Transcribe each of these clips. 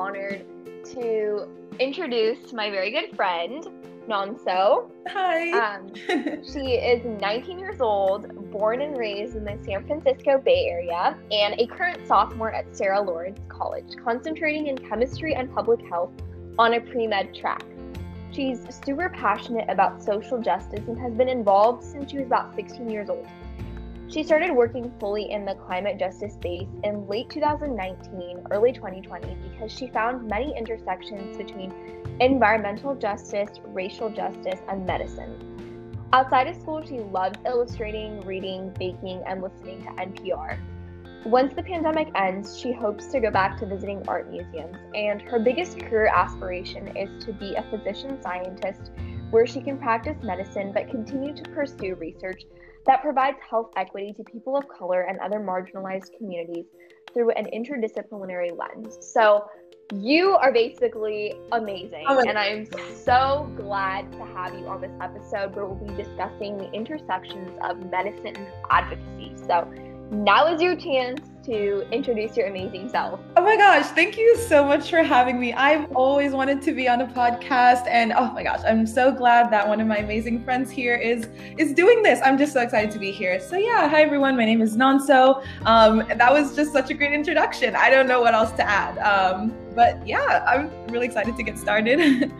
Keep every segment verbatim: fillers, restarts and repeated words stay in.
honored to introduce my very good friend, Nonso. Hi. Um, she is nineteen years old, born and raised in the San Francisco Bay Area, and a current sophomore at Sarah Lawrence College, concentrating in chemistry and public health on a pre-med track. She's super passionate about social justice and has been involved since she was about sixteen years old. She started working fully in the climate justice space in late two thousand nineteen, early twenty twenty, because she found many intersections between environmental justice, racial justice, and medicine. Outside of school, she loves illustrating, reading, baking, and listening to N P R. Once the pandemic ends, she hopes to go back to visiting art museums, and her biggest career aspiration is to be a physician scientist where she can practice medicine but continue to pursue research that provides health equity to people of color and other marginalized communities through an interdisciplinary lens. So you are basically amazing, Oh, and I'm so glad to have you on this episode where we'll be discussing the intersections of medicine and advocacy. So now is your chance to introduce your amazing self. Oh my gosh, thank you so much for having me. I've always wanted to be on a podcast, and oh my gosh, I'm so glad that one of my amazing friends here is is doing this. I'm just so excited to be here. So yeah, hi everyone, my name is Nonso. Um, that was just such a great introduction. I don't know what else to add. Um, but yeah, I'm really excited to get started.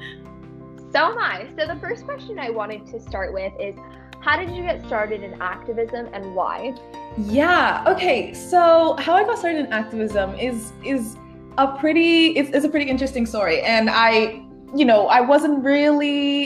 So am I. So the first question I wanted to start with is, how did you get started in activism and why? Yeah. Okay. So how I got started in activism is is a pretty it's, it's a pretty interesting story, and I, you know, I wasn't really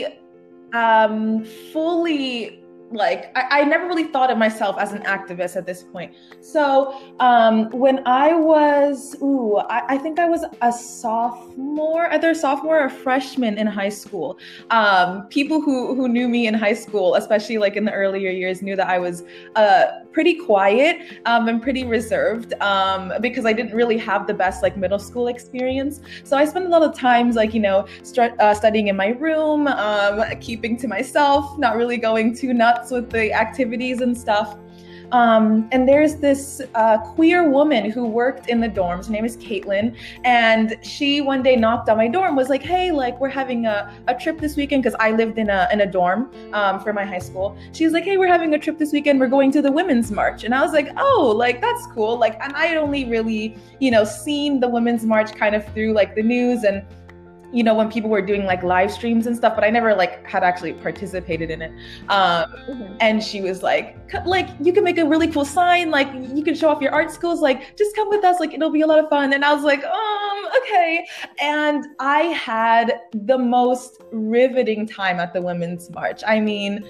um, fully like I, I never really thought of myself as an activist at this point. So um, when I was, ooh, I, I think I was a sophomore, either a sophomore or a freshman in high school. Um, people who who knew me in high school, especially like in the earlier years, knew that I was uh, pretty quiet um, and pretty reserved um, because I didn't really have the best like middle school experience. So I spent a lot of times like, you know, st- uh, studying in my room, um, keeping to myself, not really going too nuts with the activities and stuff. Um, and there's this uh, queer woman who worked in the dorms. Her name is Caitlin. And she one day knocked on my door and was like, hey, like we're having a, a trip this weekend, because I lived in a in a dorm um, for my high school. She was like, hey, we're having a trip this weekend. We're going to the Women's March. And I was like, oh, like that's cool. Like, and I had only really, you know, seen the Women's March kind of through like the news and, you know, when people were doing like live streams and stuff, but I never like had actually participated in it. Um, mm-hmm. And she was like, like, you can make a really cool sign. Like you can show off your art skills. Like just come with us. Like it'll be a lot of fun. And I was like, um, okay. And I had the most riveting time at the Women's March. I mean,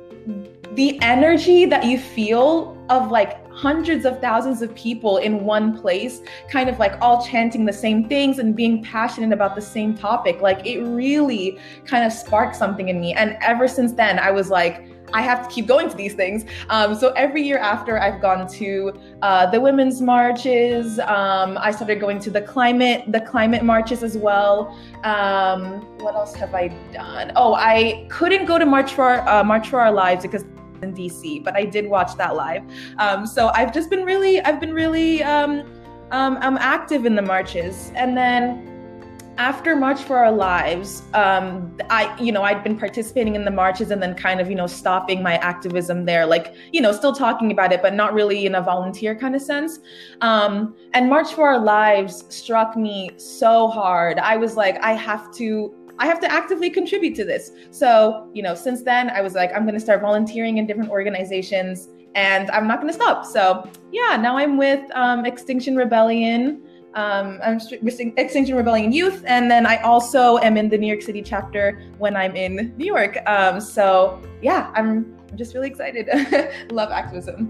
the energy that you feel of like hundreds of thousands of people in one place, kind of like all chanting the same things and being passionate about the same topic, like it really kind of sparked something in me. And ever since then, I was like, I have to keep going to these things. Um, so every year after, I've gone to uh, the women's marches. Um, I started going to the climate, the climate marches as well. Um, what else have I done? Oh, I couldn't go to March for Our, uh, March for Our Lives because in D C, but I did watch that live. Um, so I've just been really, I've been really, um, um, I'm active in the marches. And then after March for Our Lives, um, I, you know, I'd been participating in the marches and then kind of, you know, stopping my activism there, like, you know, still talking about it, but not really in a volunteer kind of sense. Um, and March for Our Lives struck me so hard. I was like, I have to I have to actively contribute to this. So, you know, since then I was like, I'm going to start volunteering in different organizations and I'm not going to stop. So yeah, now I'm with um, Extinction Rebellion. Um, I'm with Extinction Rebellion Youth. And then I also am in the New York City chapter when I'm in New York. Um, so yeah, I'm, I'm just really excited. Love activism.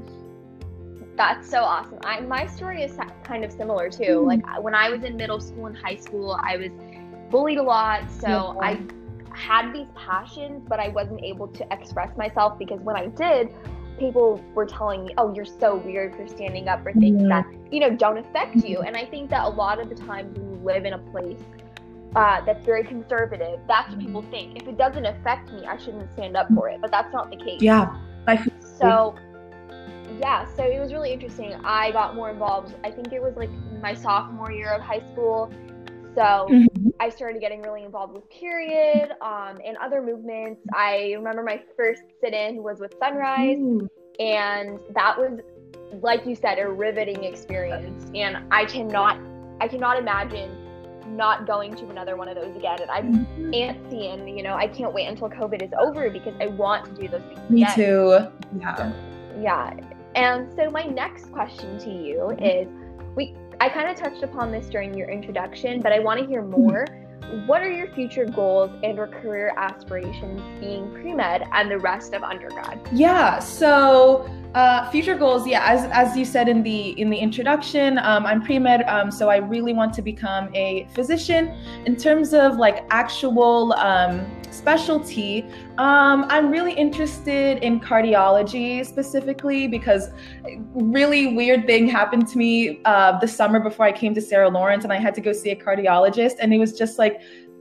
That's so awesome. I, my story is kind of similar too. Mm. Like when I was in middle school and high school, I was bullied a lot, so yeah. I had these passions, but I wasn't able to express myself because when I did, people were telling me, oh, you're so weird for standing up for things mm-hmm. that, you know, don't affect you. And I think that a lot of the times when you live in a place uh, that's very conservative, that's what people think. If it doesn't affect me, I shouldn't stand up for it, but that's not the case. Yeah. I so yeah, so it was really interesting. I got more involved. I think it was like my sophomore year of high school. So Mhm. I started getting really involved with Period um, and other movements. I remember my first sit-in was with Sunrise, Ooh. and that was, like you said, a riveting experience. And I cannot, I cannot imagine not going to another one of those again. And I'm Mhm. antsy, and you know, I can't wait until COVID is over because I want to do those things Me again. too. Yeah. Yeah. And so my next question to you is, we I kind of touched upon this during your introduction, but I want to hear more. What are your future goals and or career aspirations being pre-med and the rest of undergrad? Yeah, so uh, future goals, yeah, as, as you said in the in the introduction, um, I'm pre-med, um, so I really want to become a physician. In terms of like actual um, specialty, um, I'm really interested in cardiology specifically because a really weird thing happened to me uh, the summer before I came to Sarah Lawrence, and I had to go see a cardiologist, and it was just like,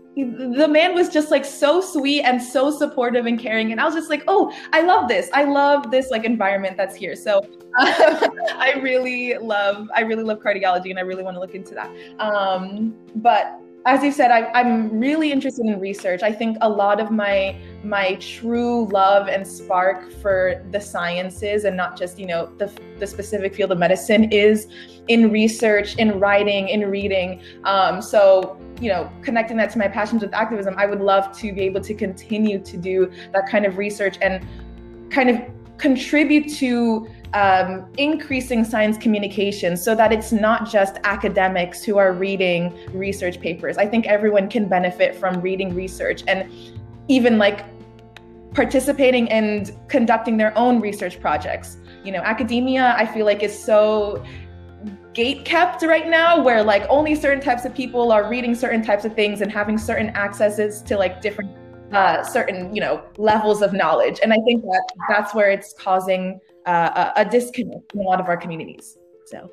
the man was just like so sweet and so supportive and caring, and I was just like, oh, I love this. I love this like environment that's here. So uh, I really love, I really love cardiology, and I really want to look into that. Um, but as you said, I, I'm really interested in research. I think a lot of my my true love and spark for the sciences, and not just, you know, the the specific field of medicine, is in research, in writing, in reading. Um, so, you know, connecting that to my passions with activism, I would love to be able to continue to do that kind of research and kind of contribute to um, increasing science communication so that it's not just academics who are reading research papers. I think everyone can benefit from reading research and even like participating and conducting their own research projects. You know, academia, I feel like, is so gate kept right now, where like only certain types of people are reading certain types of things and having certain accesses to like different uh, certain, you know, levels of knowledge. And I think that that's where it's causing uh, a, a disconnect in a lot of our communities. So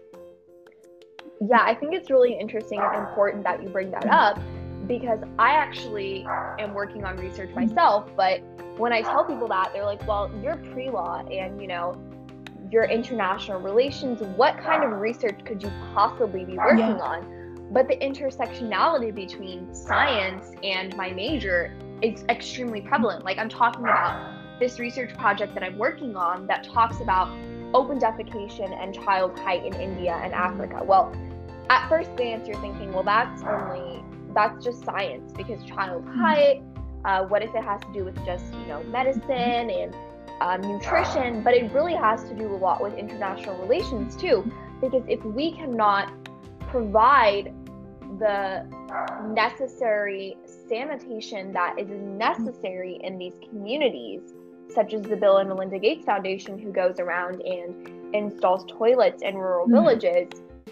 yeah, I think it's really interesting and important that you bring that up, because I actually am working on research myself. But when I tell people that, they're like, well, you're pre-law and, you know, your international relations, what kind of research could you possibly be working Yeah. on? But the intersectionality between science and my major is extremely prevalent. Like, I'm talking about this research project that I'm working on that talks about open defecation and child height in India and Africa. Well, at first glance, you're thinking, well, that's only, that's just science, because child height, uh, what if it has to do with just, you know, medicine and Um, nutrition? But it really has to do a lot with international relations too, because if we cannot provide the necessary sanitation that is necessary in these communities, such as the Bill and Melinda Gates Foundation, who goes around and installs toilets in rural Mhm. villages,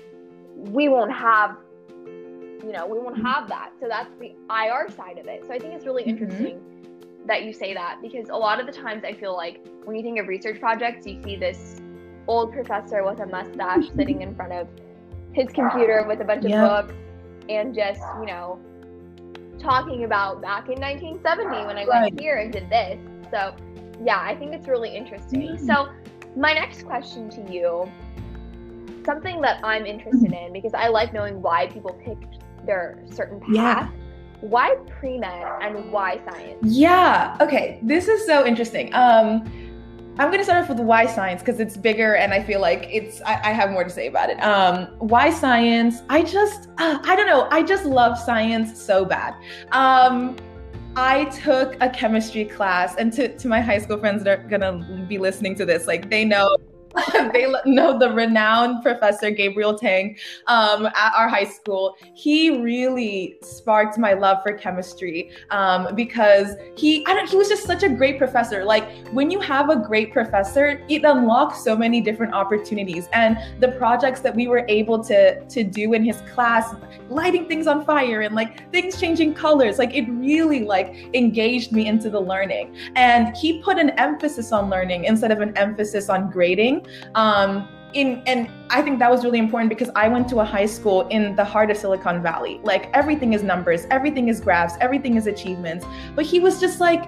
we won't have, you know, we won't have that. So that's the I R side of it. So I think it's really Mhm. interesting that you say that, because a lot of the times I feel like when you think of research projects, you see this old professor with a mustache sitting in front of his computer with a bunch of Yep. books and just, you know, talking about back in nineteen seventy when I Right. went here and did this. So yeah, I think it's really interesting. Mhm. So my next question to you, something that I'm interested in, because I like knowing why people picked their certain path. Yeah. Why pre-med and why science? Yeah. Okay. This is so interesting. Um, I'm going to start off with why science, because it's bigger and I feel like it's, I, I have more to say about it. Um, why science? I just, uh, I don't know. I just love science so bad. Um, I took a chemistry class, and to, to my high school friends that are going to be listening to this, like they know they know the renowned Professor Gabriel Tang um, at our high school. He really sparked my love for chemistry um, because he, I don't, he was just such a great professor. Like, when you have a great professor, it unlocks so many different opportunities. And the projects that we were able to to do in his class, lighting things on fire and like things changing colors, like it really like engaged me into the learning. And he put an emphasis on learning instead of an emphasis on grading. Um, in, and I think that was really important because I went to a high school in the heart of Silicon Valley. Like, everything is numbers, everything is graphs, everything is achievements. But he was just like,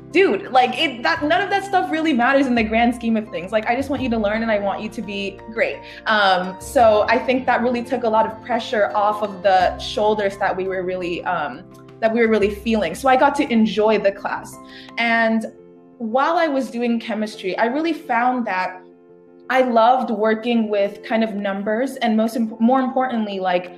dude, like it, that none of that stuff really matters in the grand scheme of things. Like, I just want you to learn and I want you to be great. Um, so I think that really took a lot of pressure off of the shoulders that we were really, um, that we were really feeling. So I got to enjoy the class. And while I was doing chemistry, I really found that I loved working with kind of numbers, and most imp- more importantly, like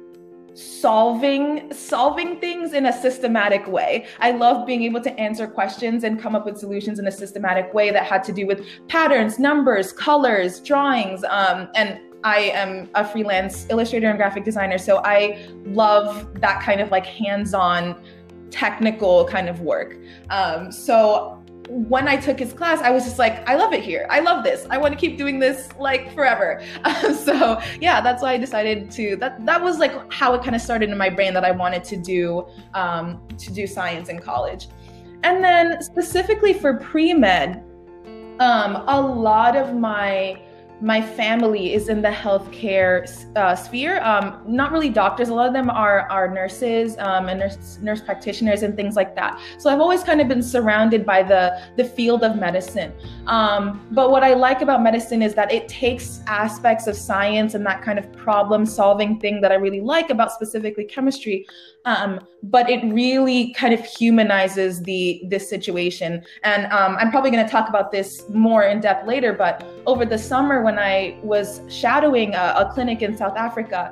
solving solving things in a systematic way. I loved being able to answer questions and come up with solutions in a systematic way that had to do with patterns, numbers, colors, drawings. Um, and I am a freelance illustrator and graphic designer, so I love that kind of like hands-on technical kind of work. Um, so when I took his class, I was just like, I love it here. I love this. I want to keep doing this like forever. Um, so yeah, that's why I decided to, that that was like how it kind of started in my brain that I wanted to do, um, to do science in college. And then specifically for pre-med, um, a lot of my My family is in the healthcare uh, sphere. Um, not really doctors. A lot of them are are nurses um, and nurse, nurse practitioners and things like that. So I've always kind of been surrounded by the the field of medicine. Um, but what I like about medicine is that it takes aspects of science and that kind of problem solving thing that I really like about specifically chemistry. Um, but it really kind of humanizes the this situation. And um, I'm probably going to talk about this more in depth later. But over the summer, when I was shadowing a, a clinic in South Africa,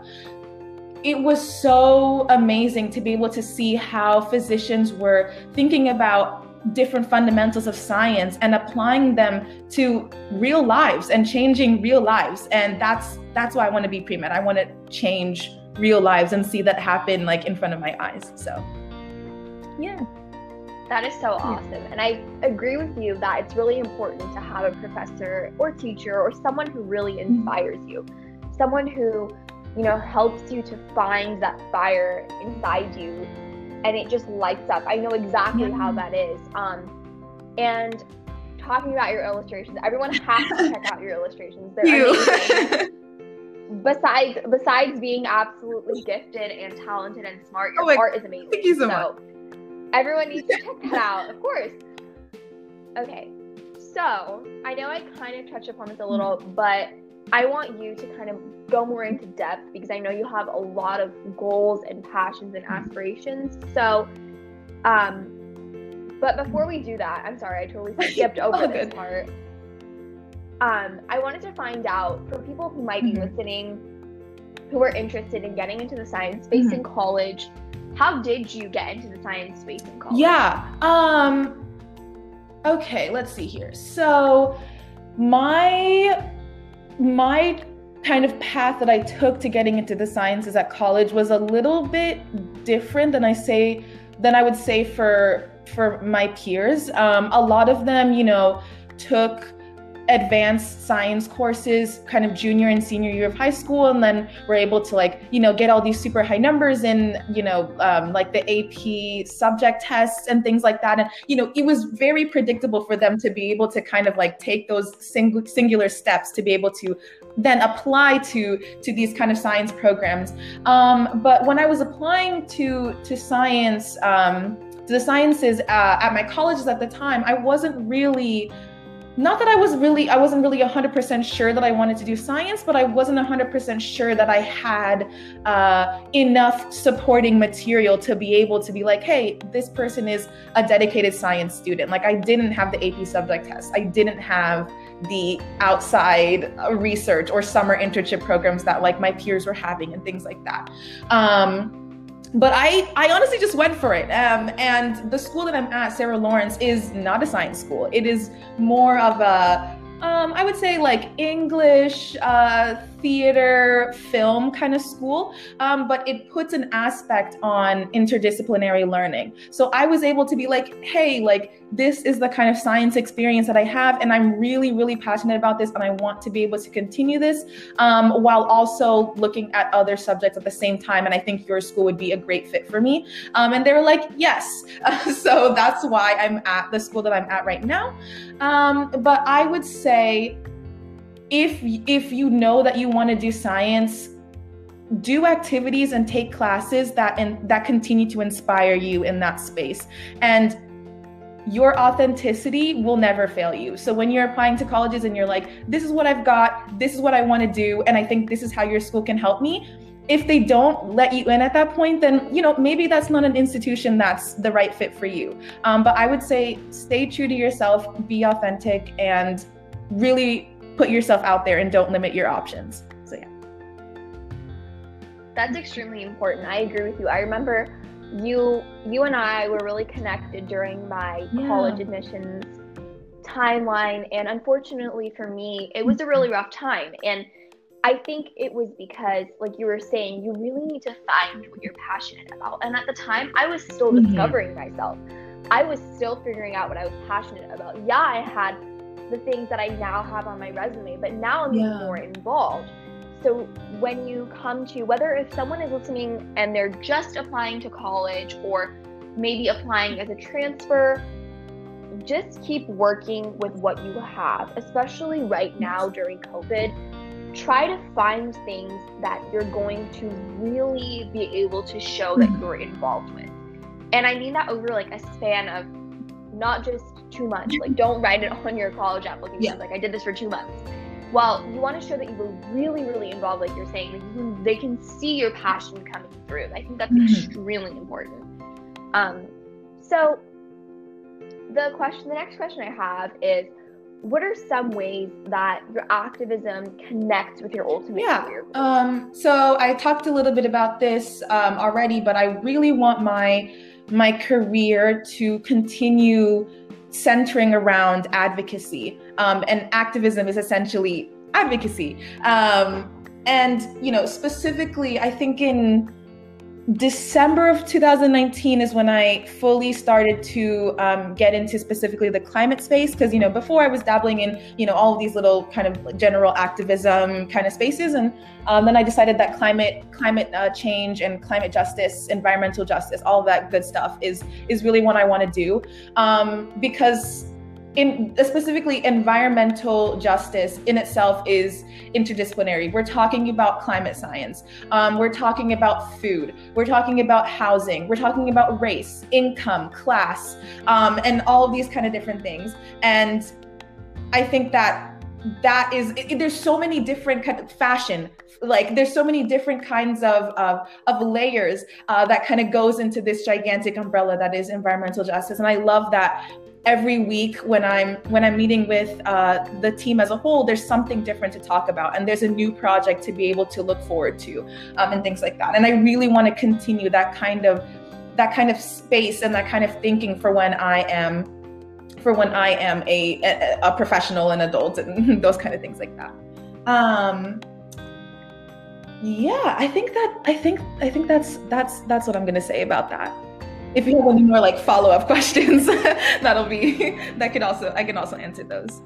it was so amazing to be able to see how physicians were thinking about different fundamentals of science and applying them to real lives and changing real lives. And that's that's why I want to be pre-med. I want to change real lives and see that happen like in front of my eyes. So yeah. That is so awesome. And I agree with you that it's really important to have a professor or teacher or someone who really inspires you. Someone who, you know, helps you to find that fire inside you and it just lights up. I know exactly yeah. how that is. Um, and talking about your illustrations, everyone has to check out your illustrations. They're amazing. Besides, besides being absolutely gifted and talented and smart, your oh art is amazing. Thank you so, so much. Everyone needs to check that out, of course. Okay, so I know I kind of touched upon this a little, but I want you to kind of go more into depth because I know you have a lot of goals and passions and aspirations. So, um, but before we do that, I'm sorry, I totally skipped over oh, this good. part. Um, I wanted to find out for people who might be mm-hmm. listening, who are interested in getting into the science space mm-hmm. in college. How did you get into the science space in college? Yeah. Um, okay, let's see here. So my, my kind of path that I took to getting into the sciences at college was a little bit different than I say, than I would say for, for my peers. Um, a lot of them, you know, took advanced science courses kind of junior and senior year of high school, and then were able to like, you know, get all these super high numbers in, you know, um, like the A P subject tests and things like that. And, you know, it was very predictable for them to be able to kind of like take those sing- singular steps to be able to then apply to, to these kind of science programs. Um, but when I was applying to, to science, um, to the sciences uh, at my colleges at the time, I wasn't really Not that I was really, I wasn't really one hundred percent sure that I wanted to do science, but I wasn't one hundred percent sure that I had uh, enough supporting material to be able to be like, hey, this person is a dedicated science student. Like I didn't have the A P subject test. I didn't have the outside research or summer internship programs that like my peers were having and things like that. Um, But I, I honestly just went for it. Um, and the school that I'm at, Sarah Lawrence, is not a science school. It is more of a, um, I would say like English, uh, theater, film kind of school. Um, but it puts an aspect on interdisciplinary learning. So I was able to be like, hey, like this is the kind of science experience that I have. And I'm really, really passionate about this. And I want to be able to continue this um, while also looking at other subjects at the same time. And I think your school would be a great fit for me. Um, and they were like, yes. Uh, so that's why I'm at the school that I'm at right now. Um, but I would say, if if you know that you want to do science, do activities and take classes that and that continue to inspire you in that space. And your authenticity will never fail you. So when you're applying to colleges and you're like, this is what I've got, this is what I want to do, and I think this is how your school can help me. If they don't let you in at that point, then, you know, maybe that's not an institution that's the right fit for you. Um, but I would say stay true to yourself, be authentic, and really put yourself out there and don't limit your options. So yeah. That's extremely important. I agree with you. I remember you you and I were really connected during my yeah. college admissions timeline, and unfortunately for me, it was a really rough time. And I think it was because, like you were saying, you really need to find what you're passionate about. And at the time, I was still mm-hmm. discovering myself. I was still figuring out what I was passionate about. Yeah, I had the things that I now have on my resume, but now I'm yeah. more involved. So when you come to, whether if someone is listening and they're just applying to college or maybe applying as a transfer, just keep working with what you have, especially right now during COVID. Try to find things that you're going to really be able to show that you're involved with. And I mean that over like a span of not just two months. Like, don't write it on your college application. Yeah. Like, I did this for two months. Well, you want to show that you were really, really involved, like you're saying. Like you, they can see your passion coming through. I think that's mm-hmm. extremely important. Um, so the question, the next question I have is, what are some ways that your activism connects with your ultimate yeah. career? Um, so I talked a little bit about this um, already, but I really want my my career to continue centering around advocacy. Um, and activism is essentially advocacy. Um, and, you know, specifically, I think in December of two thousand nineteen is when I fully started to um, get into specifically the climate space. Because, you know, before I was dabbling in, you know, all of these little kind of general activism kind of spaces. And um, then I decided that climate climate uh, change and climate justice, environmental justice, all of that good stuff is is really what I want to do. Um, because in specifically environmental justice in itself is interdisciplinary. We're talking about climate science. Um, we're talking about food. We're talking about housing. We're talking about race, income, class, um, and all of these kind of different things. And I think that that is, it, there's so many different kind of fashion, like there's so many different kinds of, of, of layers uh, that kind of goes into this gigantic umbrella that is environmental justice. And I love that every week when I'm when I'm meeting with uh, the team as a whole, there's something different to talk about, and there's a new project to be able to look forward to, um, and things like that. And I really want to continue that kind of that kind of space and that kind of thinking for when I am for when I am a a, a professional and adult and those kind of things like that. Um, yeah, I think that I think I think that's that's that's what I'm gonna say about that. If you have any more like follow-up questions, that'll be, that could also, I can also answer those.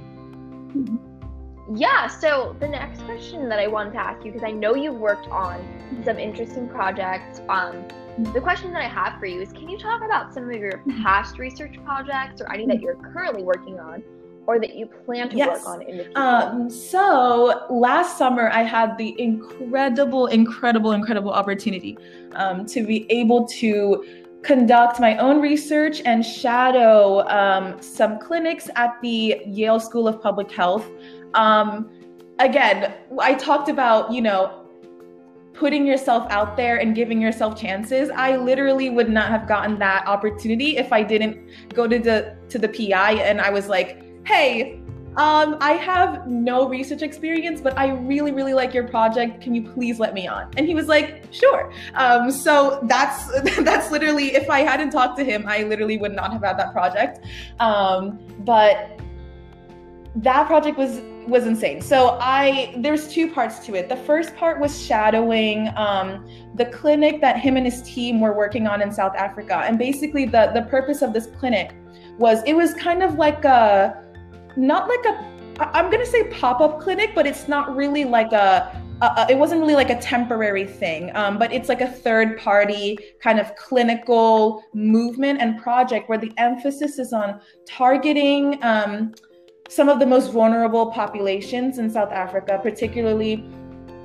Yeah, so the next question that I wanted to ask you, because I know you've worked on some interesting projects, um, the question that I have for you is, can you talk about some of your past research projects or any that you're currently working on or that you plan to yes. work on in the future? Um, so last summer, I had the incredible, incredible, incredible opportunity um, to be able to conduct my own research and shadow um, some clinics at the Yale School of Public Health. Um, again, I talked about, you know, putting yourself out there and giving yourself chances. I literally would not have gotten that opportunity if I didn't go to the to the P I and I was like, hey, Um, I have no research experience, but I really, really like your project. Can you please let me on? And he was like, sure. Um, so that's that's literally, if I hadn't talked to him, I literally would not have had that project. Um, but that project was was insane. So I there's two parts to it. The first part was shadowing um, the clinic that him and his team were working on in South Africa. And basically the, the purpose of this clinic was, it was kind of like a, not like a, I'm going to say pop-up clinic, but it's not really like a, a it wasn't really like a temporary thing, um, but it's like a third party kind of clinical movement and project where the emphasis is on targeting um, some of the most vulnerable populations in South Africa, particularly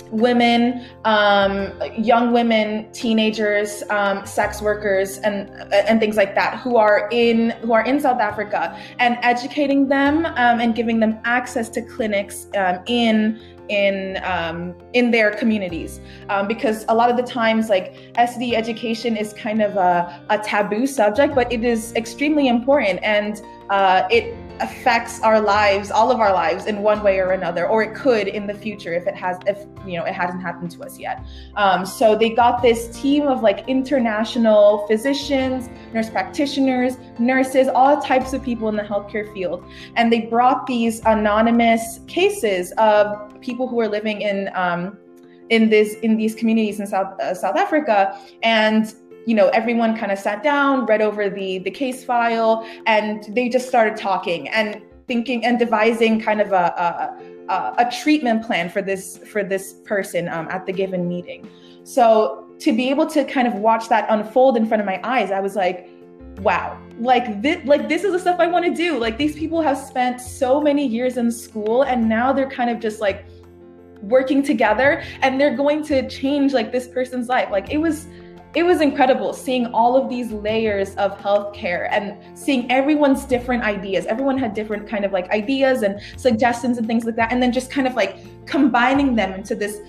women, um, young women, teenagers, um, sex workers, and and things like that, who are in who are in South Africa, and educating them um, and giving them access to clinics um, in in um, in their communities, um, because a lot of the times, like, S T D education is kind of a, a taboo subject, but it is extremely important, and uh, it affects our lives, all of our lives, in one way or another, or it could in the future if it has, if you know, it hasn't happened to us yet. Um, so they got this team of like international physicians, nurse practitioners, nurses, all types of people in the healthcare field, and they brought these anonymous cases of people who are living in um, in this in these communities in South uh, South Africa, and you know, everyone kind of sat down, read over the, the case file, and they just started talking and thinking and devising kind of a, a, a treatment plan for this for this person um, at the given meeting. So to be able to kind of watch that unfold in front of my eyes, I was like, wow, like this, like this is the stuff I want to do. Like, these people have spent so many years in school, and now they're kind of just like working together, and they're going to change like this person's life. Like, it was It was incredible seeing all of these layers of healthcare and seeing everyone's different ideas. Everyone had different kind of like ideas and suggestions and things like that. And then just kind of like combining them into this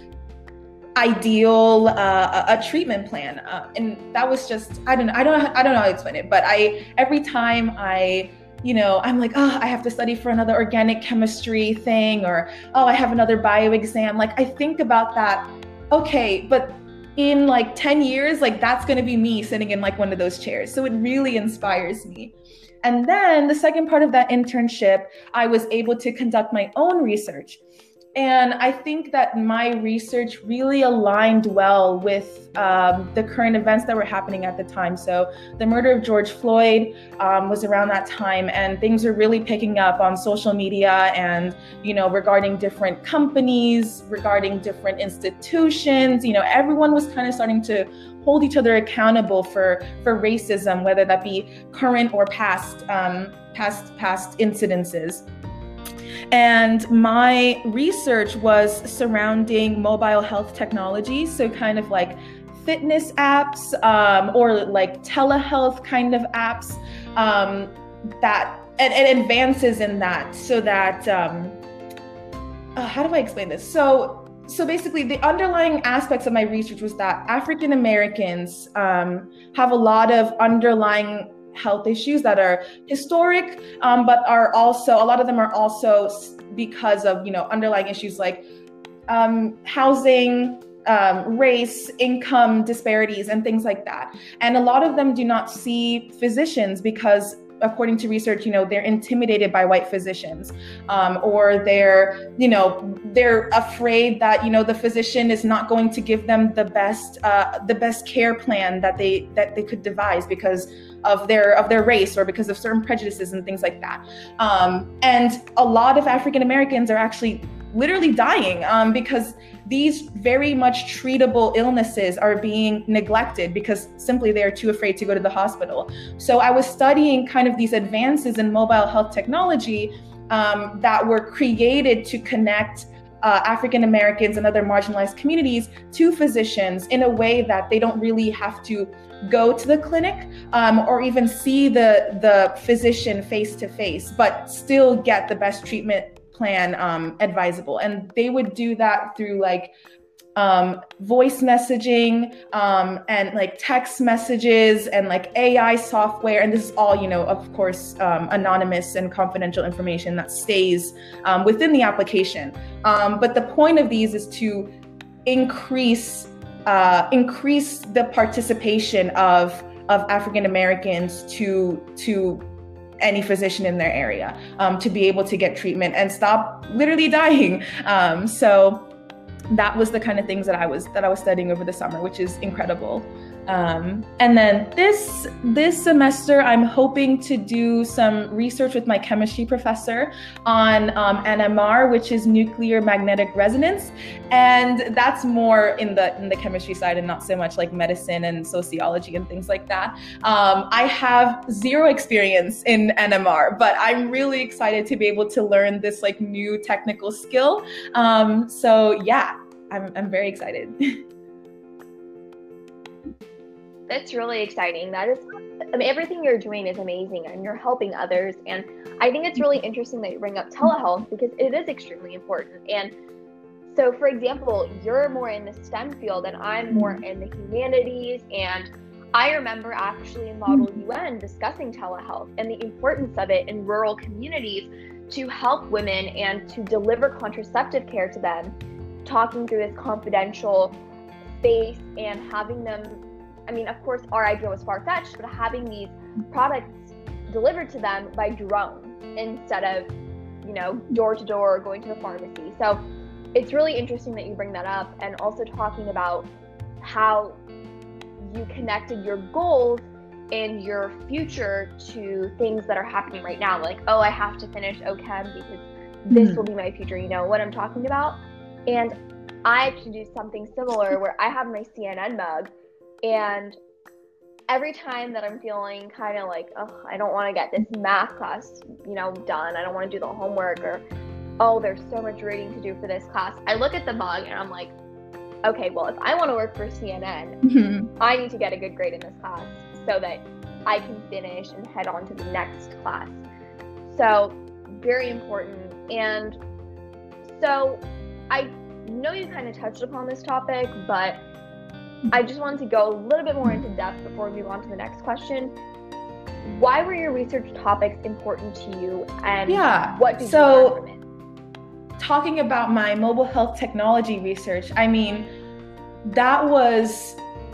ideal uh, a treatment plan. Uh, and that was just, I don't know, I don't know, I don't know how to explain it, but I, every time I, you know, I'm like, oh, I have to study for another organic chemistry thing, or, oh, I have another bio exam. Like, I think about that. Okay, but in like ten years, like that's going to be me sitting in like one of those chairs. So it really inspires me. And then the second part of that internship, I was able to conduct my own research. And I think that my research really aligned well with um, the current events that were happening at the time. So the murder of George Floyd um, was around that time, and things were really picking up on social media and, you know, regarding different companies, regarding different institutions. You know, everyone was kind of starting to hold each other accountable for, for racism, whether that be current or past, um, past, past incidences. And my research was surrounding mobile health technology, so kind of like fitness apps um, or like telehealth kind of apps um, that and, and advances in that, so that um, uh, how do I explain this? So. So basically, the underlying aspects of my research was that African Americans um, have a lot of underlying health issues that are historic, um, but are also, a lot of them are also because of, you know, underlying issues like um, housing, um, race, income disparities, and things like that. And a lot of them do not see physicians because, according to research, you know, they're intimidated by white physicians, um, or they're, you know, they're afraid that, you know, the physician is not going to give them the best, uh, the best care plan that they that they could devise because of their of their race or because of certain prejudices and things like that. Um, and a lot of African Americans are actually literally dying um, because these very much treatable illnesses are being neglected because simply they are too afraid to go to the hospital. So I was studying kind of these advances in mobile health technology um, that were created to connect uh, African Americans and other marginalized communities to physicians in a way that they don't really have to go to the clinic um, or even see the, the physician face to face, but still get the best treatment plan um, advisable. And they would do that through like um, voice messaging um, and like text messages and like A I software. And this is all, you know, of course, um, anonymous and confidential information that stays um, within the application. Um, but the point of these is to increase uh, increase the participation of of African Americans to to any physician in their area um, to be able to get treatment and stop literally dying. Um, so that was the kind of things that I was that I was studying over the summer, which is incredible. Um, and then this this semester, I'm hoping to do some research with my chemistry professor on um, N M R, which is nuclear magnetic resonance, and that's more in the in the chemistry side and not so much like medicine and sociology and things like that. Um, I have zero experience in N M R, but I'm really excited to be able to learn this like new technical skill. Um, so yeah. I'm I'm very excited. That's really exciting. That is, I mean, everything you're doing is amazing and you're helping others. And I think it's really interesting that you bring up telehealth because it is extremely important. And so, for example, you're more in the STEM field and I'm more in the humanities. And I remember actually in Model U N discussing telehealth and the importance of it in rural communities to help women and to deliver contraceptive care to them, talking through this confidential space and having them, I mean, of course, our idea was far-fetched, but having these products delivered to them by drone instead of, you know, door-to-door or going to the pharmacy. So it's really interesting that you bring that up, and also talking about how you connected your goals and your future to things that are happening right now. Like, oh, I have to finish O Chem because this mm-hmm. will be my future. You know what I'm talking about? And I actually do something similar where I have my C N N mug. And every time that I'm feeling kind of like, oh, I don't want to get this math class, you know, done. I don't want to do the homework, or, oh, there's so much reading to do for this class. I look at the mug and I'm like, okay, well, if I want to work for C N N, mm-hmm. I need to get a good grade in this class so that I can finish and head on to the next class. So very important. And so I know you kind of touched upon this topic, but I just wanted to go a little bit more into depth before we move on to the next question. Why were your research topics important to you, and yeah, what did so, you learn from it? Talking about my mobile health technology research, I mean, that was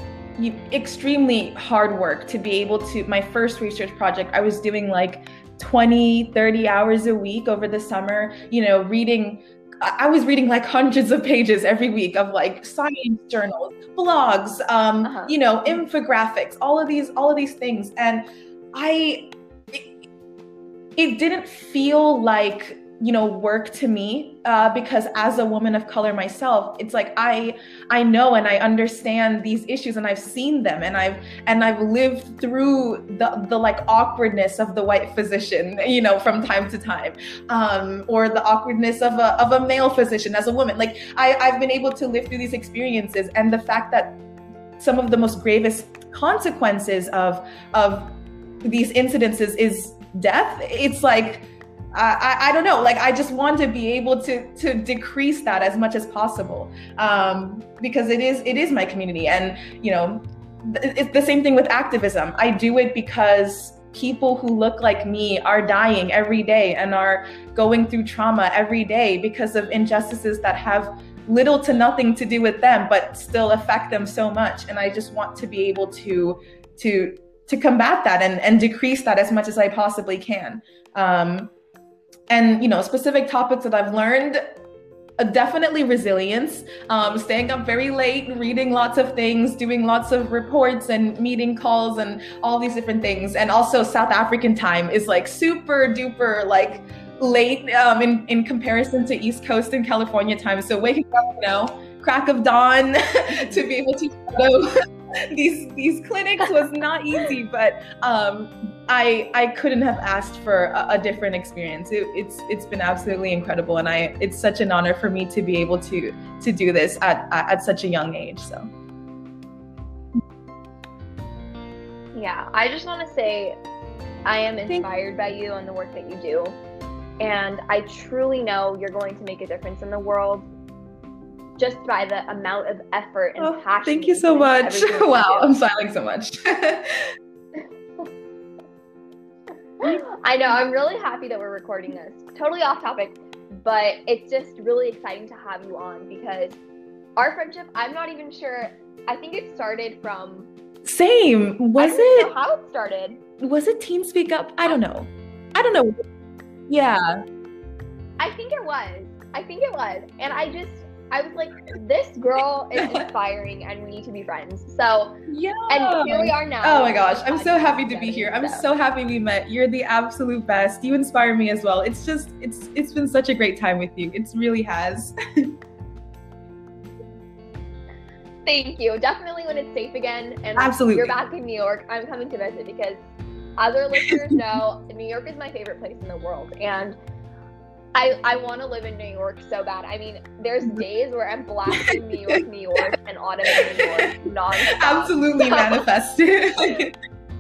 extremely hard work to be able to, my first research project, I was doing like twenty, thirty hours a week over the summer, you know, reading I was reading like hundreds of pages every week of like science journals, blogs, um, uh-huh. you know, infographics, all of these, all of these things. And I, it, it didn't feel like, you know, work to me, uh, because as a woman of color myself, it's like, I, I know, and I understand these issues, and I've seen them, and I've, and I've lived through the, the like awkwardness of the white physician, you know, from time to time, um, or the awkwardness of a, of a male physician as a woman. Like I, I've been able to live through these experiences, and the fact that some of the most gravest consequences of, of these incidences is death. It's like, I, I don't know, like I just want to be able to to decrease that as much as possible, um, because it is it is my community. And you know, it's the same thing with activism. I do it because people who look like me are dying every day and are going through trauma every day because of injustices that have little to nothing to do with them, but still affect them so much. And I just want to be able to to to combat that and, and decrease that as much as I possibly can. Um, And, you know, specific topics that I've learned, uh, definitely resilience, um, staying up very late, reading lots of things, doing lots of reports and meeting calls and all these different things. And also South African time is like super duper like late um, in, in comparison to East Coast and California time. So waking up, you know, crack of dawn to be able to shadow these these clinics was not easy, but um, I I couldn't have asked for a, a different experience. It, it's it's been absolutely incredible, and I it's such an honor for me to be able to to do this at at, at such a young age. So yeah, I just want to say I am inspired by you and the work that you do, and I truly know you're going to make a difference in the world just by the amount of effort and oh, passion. Thank you so much. Wow, I'm smiling so much. I know, I'm really happy that we're recording this. Totally off topic, but it's just really exciting to have you on because our friendship, I'm not even sure, I think it started from... Same. Was I don't it... know how it started. Was it Teen Speak Up? I don't know. I don't know. Yeah. I think it was. I think it was. And I just... I was like, this girl is inspiring and we need to be friends. So, yeah. And here we are now. Oh my gosh. I'm so happy to be here. I'm so. so happy we met. You're the absolute best. You inspire me as well. It's just, it's, it's been such a great time with you. It really has. Thank you. Definitely when it's safe again and absolutely. You're back in New York, I'm coming to visit because other listeners know New York is my favorite place in the world. And I, I want to live in New York so bad. I mean, there's days where I'm blasting New York, New York, and Autumn, New York nonstop. Absolutely so, manifested.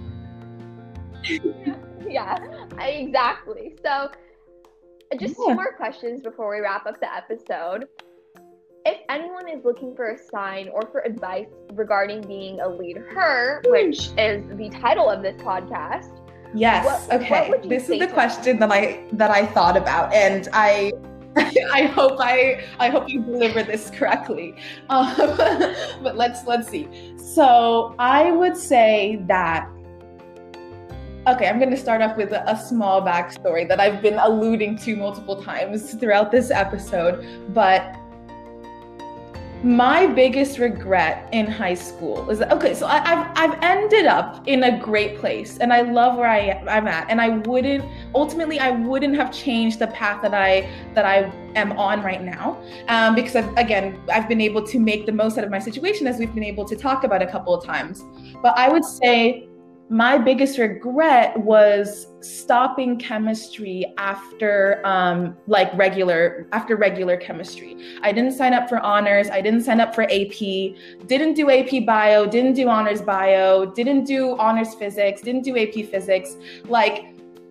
yeah, I, exactly. So, just Yeah. two more questions before we wrap up the episode. If anyone is looking for a sign or for advice regarding being a leader, which is the title of this podcast. Yes. What, okay. what This is the question them? that I that I thought about, and I I hope I I hope you deliver this correctly. Um, but let's let's see. So I would say that. Okay, I'm going to start off with a, a small backstory that I've been alluding to multiple times throughout this episode, but my biggest regret in high school is that, okay, so I, I've I've ended up in a great place, and I love where I I'm at, and I wouldn't ultimately I wouldn't have changed the path that I that I am on right now, um, because I've, again I've been able to make the most out of my situation, as we've been able to talk about a couple of times. But I would say my biggest regret was stopping chemistry after um, like regular after regular chemistry. I didn't sign up for honors. I didn't sign up for A P. Didn't do A P bio. Didn't do honors bio. Didn't do honors physics. Didn't do A P physics. Like,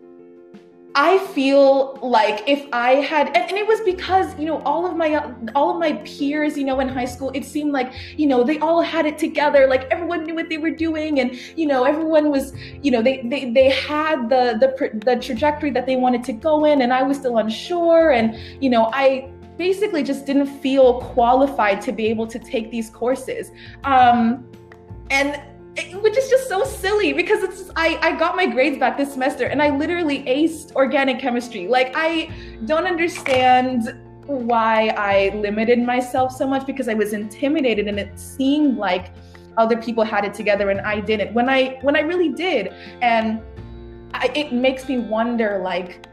I feel like if I had, and, and it was because, you know, all of my, all of my peers, you know, in high school, it seemed like, you know, they all had it together. Like, everyone knew what they were doing. And, you know, everyone was, you know, they, they, they had the, the, the trajectory that they wanted to go in. And I was still unsure. And, you know, I basically just didn't feel qualified to be able to take these courses. Um, and which is just so silly, because it's just, I, I got my grades back this semester and I literally aced organic chemistry. Like, I don't understand why I limited myself so much, because I was intimidated and it seemed like other people had it together and I didn't, when I when I really did. And I, it makes me wonder, like,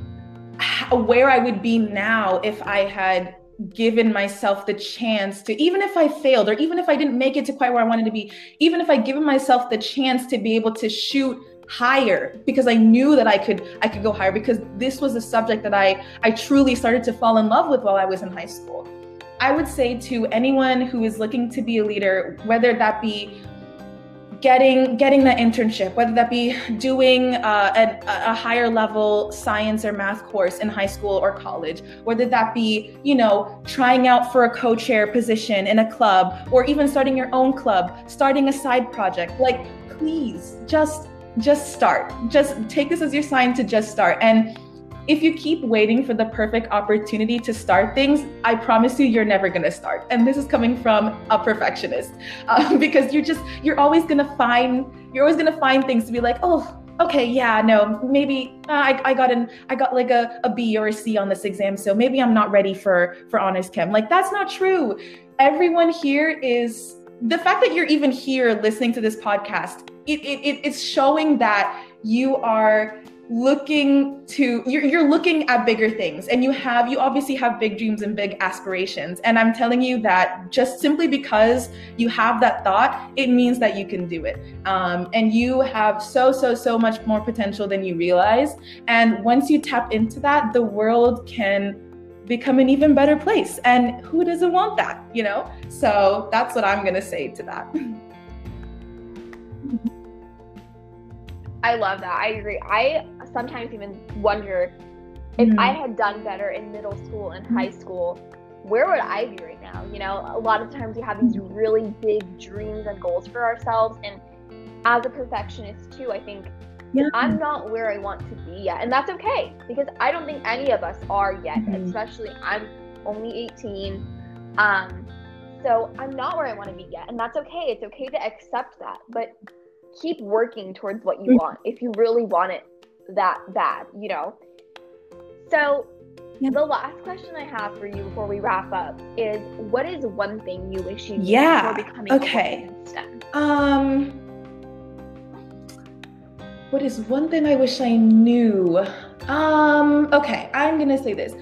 where I would be now if I had given myself the chance to, even if I failed, or even if I didn't make it to quite where I wanted to be, even if I given myself the chance to be able to shoot higher, because I knew that I could I could go higher, because this was a subject that I I truly started to fall in love with while I was in high school. I would say to anyone who is looking to be a leader, whether that be getting getting that internship, whether that be doing uh, a, a higher level science or math course in high school or college, whether that be, you know, trying out for a co-chair position in a club, or even starting your own club, starting a side project, like, please just just start. Just take this as your sign to just start. And if you keep waiting for the perfect opportunity to start things, I promise you, you're never gonna start. And this is coming from a perfectionist, um, because you're just, you're always gonna find, you're always gonna find things to be like, oh, okay, yeah, no, maybe uh, I, I got an, I got like a, a B or a C on this exam, so maybe I'm not ready for, for honors chem. Like, that's not true. Everyone here is, the fact that you're even here listening to this podcast, it, it, it it's showing that you are looking to, you're, you're looking at bigger things, and you have, you obviously have big dreams and big aspirations. And I'm telling you that just simply because you have that thought, it means that you can do it. Um, and you have so, so, so much more potential than you realize. And once you tap into that, the world can become an even better place. And who doesn't want that, you know? So that's what I'm gonna say to that. I love that. I agree. I sometimes even wonder if mm-hmm. I had done better in middle school and high school, where would I be right now? You know, a lot of times we have these really big dreams and goals for ourselves. And as a perfectionist too, I think yeah. I'm not where I want to be yet. And that's okay, because I don't think any of us are yet, mm-hmm. especially I'm only eighteen. Um, so I'm not where I want to be yet. And that's okay. It's okay to accept that. But keep working towards what you want if you really want it that bad, you know? So yeah. The last question I have for you before we wrap up is, what is one thing you wish you knew yeah. before becoming okay. a woman in STEM? Um, what is one thing I wish I knew? Um, okay, I'm gonna say this.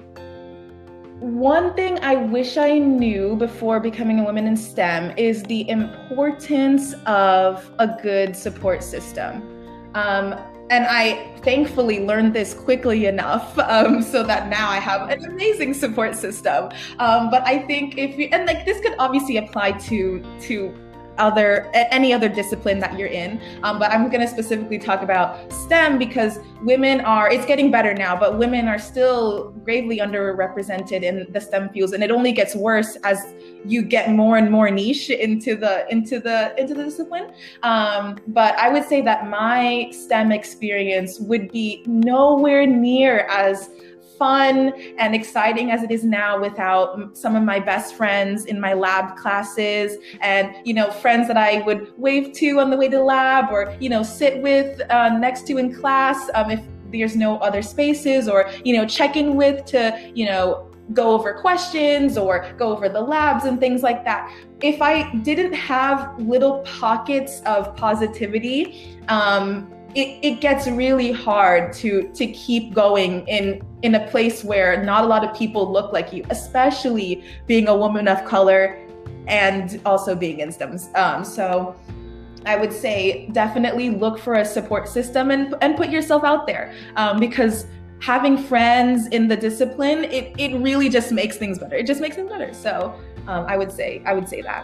One thing I wish I knew before becoming a woman in STEM is the importance of a good support system. Um, and I thankfully learned this quickly enough um, so that now I have an amazing support system. Um, but I think if you, and like this could obviously apply to to other any other discipline that you're in, um, but I'm going to specifically talk about STEM because women are, it's getting better now, but women are still gravely underrepresented in the STEM fields, and it only gets worse as you get more and more niche into the into the into the discipline. Um, but I would say that my STEM experience would be nowhere near as fun and exciting as it is now without some of my best friends in my lab classes, and you know, friends that I would wave to on the way to lab, or you know, sit with uh, next to in class um, if there's no other spaces, or you know, check in with to you know, go over questions or go over the labs and things like that. If I didn't have little pockets of positivity, um, It, it gets really hard to to keep going in in a place where not a lot of people look like you, especially being a woman of color and also being in STEM. Um, so I would say definitely look for a support system and and put yourself out there, um, because having friends in the discipline, it it really just makes things better. It just makes things better. So um, I would say I would say that.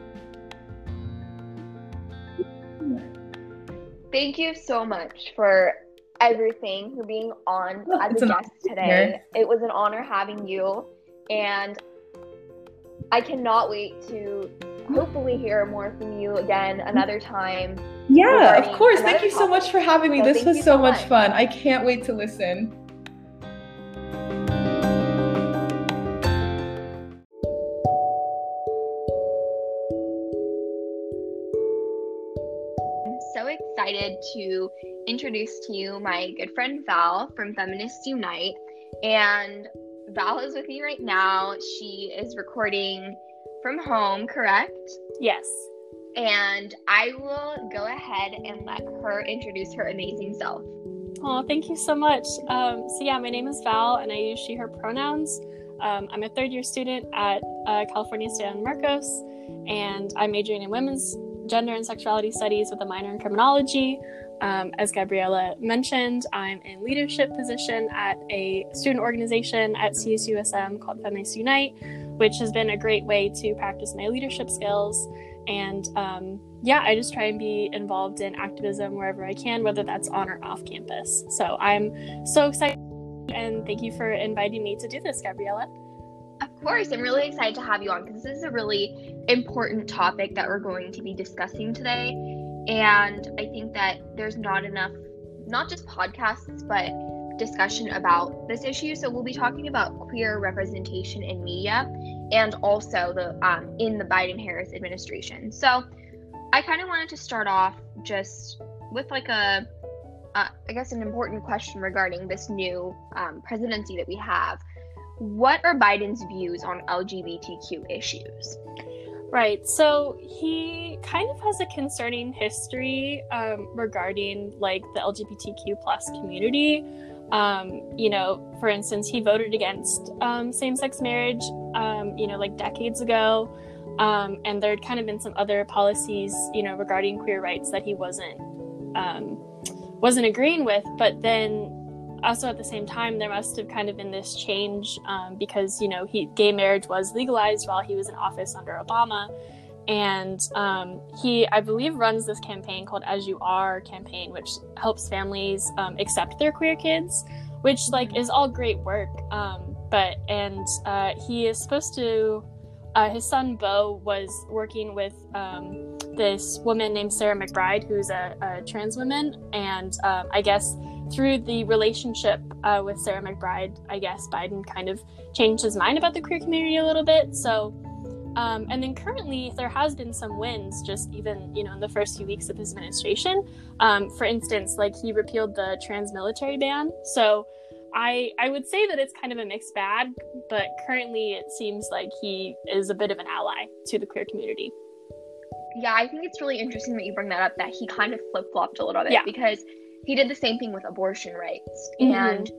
Thank you so much for everything, for being on oh, as a guest today. It was an honor having you, and I cannot wait to hopefully hear more from you again another time. Yeah, of course. Thank you topic. so much for having me. So this was so, so much, much fun. I can't wait to listen. Excited to introduce to you my good friend Val from Feminists Unite, and Val is with me right now. She is recording from home, correct? Yes. And I will go ahead and let her introduce her amazing self. Oh, thank you so much. Um, so yeah, my name is Val, and I use she, her pronouns. Um, I'm a third year student at uh, California State San Marcos, and I'm majoring in women's gender and sexuality studies with a minor in criminology. Um, as Gabriella mentioned, I'm in leadership position at a student organization at C S U S M called Feminists Unite, which has been a great way to practice my leadership skills. And um, yeah, I just try and be involved in activism wherever I can, whether that's on or off campus. So I'm so excited, and thank you for inviting me to do this, Gabriella. Of course, I'm really excited to have you on because this is a really important topic that we're going to be discussing today. And I think that there's not enough, not just podcasts, but discussion about this issue. So we'll be talking about queer representation in media and also the um, in the Biden-Harris administration. So I kind of wanted to start off just with like a, uh, I guess, an important question regarding this new um, presidency that we have. What are Biden's views on L G B T Q issues? Right. So he kind of has a concerning history um, regarding like the L G B T Q plus community. Um, you know, for instance, he voted against um, same-sex marriage, um, you know, like decades ago. Um, and there had kind of been some other policies, you know, regarding queer rights that he wasn't um, wasn't agreeing with. But then also at the same time, there must have kind of been this change um, because, you know, he gay marriage was legalized while he was in office under Obama. And um, he, I believe, runs this campaign called As You Are campaign, which helps families um, accept their queer kids, which like is all great work. Um, but and uh, he is supposed to, uh, his son Beau was working with um, this woman named Sarah McBride, who's a, a trans woman. And um, I guess through the relationship uh, with Sarah McBride, I guess Biden kind of changed his mind about the queer community a little bit. So, um, and then currently there has been some wins, just even, you know, in the first few weeks of his administration. Um, for instance, like he repealed the trans military ban. So I I would say that it's kind of a mixed bag, but currently it seems like he is a bit of an ally to the queer community. Yeah, I think it's really interesting that you bring that up, that he kind of flip-flopped a little bit, yeah. because he did the same thing with abortion rights. Mm-hmm. And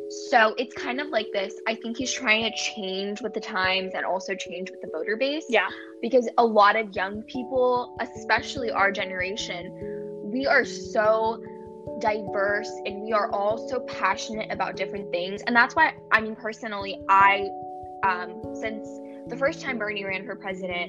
so it's kind of like this, I think he's trying to change with the times and also change with the voter base. Yeah. Because a lot of young people, especially our generation, we are so diverse, and we are all so passionate about different things. And that's why, I mean, personally, I, um, since the first time Bernie ran for president,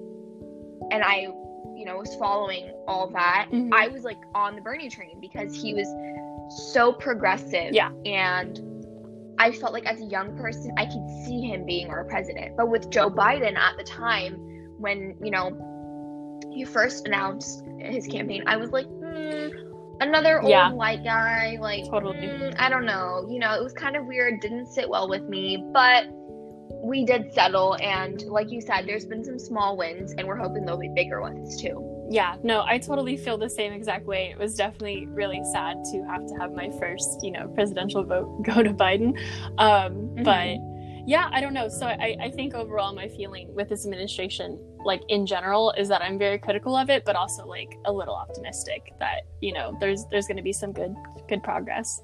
and I, you know, was following all that, mm-hmm. I was like on the Bernie train because he was so progressive. Yeah. And I felt like as a young person, I could see him being our president. But with Joe Biden at the time, when, you know, he first announced his campaign, I was like, hmm, another old yeah. white guy, like, totally. mm, I don't know. You know, it was kind of weird, didn't sit well with me, but we did settle. And like you said, there's been some small wins, and we're hoping there'll be bigger ones too. Yeah, no, I totally feel the same exact way. It was definitely really sad to have to have my first, you know, presidential vote go to Biden. Um, mm-hmm. But yeah, I don't know. So I, I think overall my feeling with this administration, like in general, is that I'm very critical of it, but also like a little optimistic that, you know, there's there's going to be some good good progress.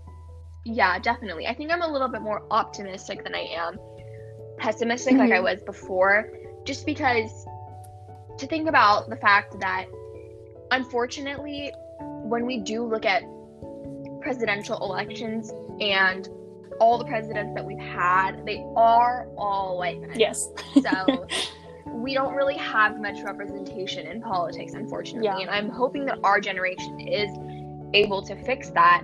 Yeah, definitely. I think I'm a little bit more optimistic than I am pessimistic, mm-hmm. like I was before, just because to think about the fact that, unfortunately, when we do look at presidential elections and all the presidents that we've had, they are all white men. Yes. So we don't really have much representation in politics, unfortunately. Yeah. And I'm hoping that our generation is able to fix that.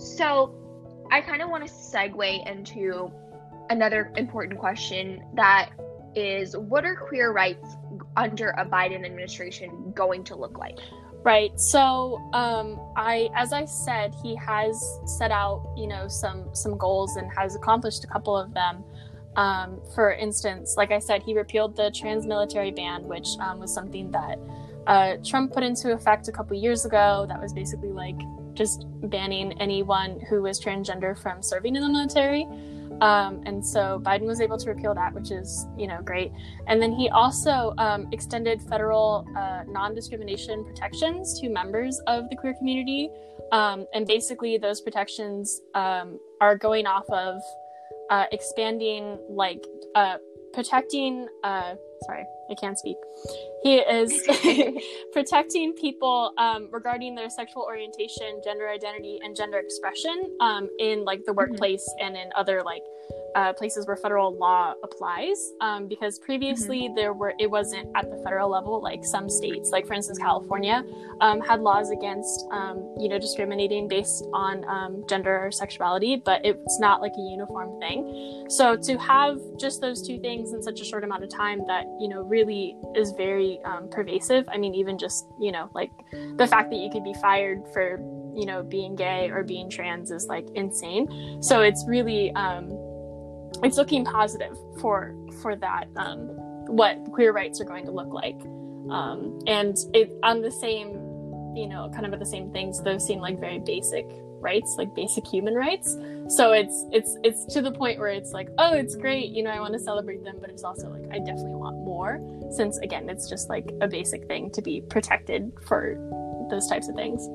So I kind of want to segue into another important question that is, what are queer rights under a Biden administration going to look like? Right. So, um, I, as I said, he has set out, you know, some some goals and has accomplished a couple of them. Um, for instance, like I said, he repealed the trans-military ban, which um, was something that uh, Trump put into effect a couple years ago. That was basically like just banning anyone who was transgender from serving in the military. Um, and so Biden was able to repeal that, which is, you know, great. And then he also um, extended federal uh, non-discrimination protections to members of the queer community. Um, and basically those protections um, are going off of uh, expanding, like, uh, protecting, uh, sorry, I can't speak. He is protecting people um, regarding their sexual orientation, gender identity, and gender expression um, in like the workplace mm-hmm. and in other like uh, places where federal law applies. Um, because previously mm-hmm. there were it wasn't at the federal level. Like some states, like for instance California, um, had laws against um, you know discriminating based on um, gender or sexuality, but it's not like a uniform thing. So to have just those two things in such a short amount of time that you know really is very um, pervasive. I mean, even just, you know, like the fact that you could be fired for, you know, being gay or being trans is like insane. So it's really, um, it's looking positive for, for that, um, what queer rights are going to look like. Um, and it on the same, you know, kind of at the same things, those seem like very basic rights, like basic human rights. So it's it's it's to the point where it's like, oh, it's great, you know, I want to celebrate them, but it's also like I definitely want more, since again it's just like a basic thing to be protected for those types of things.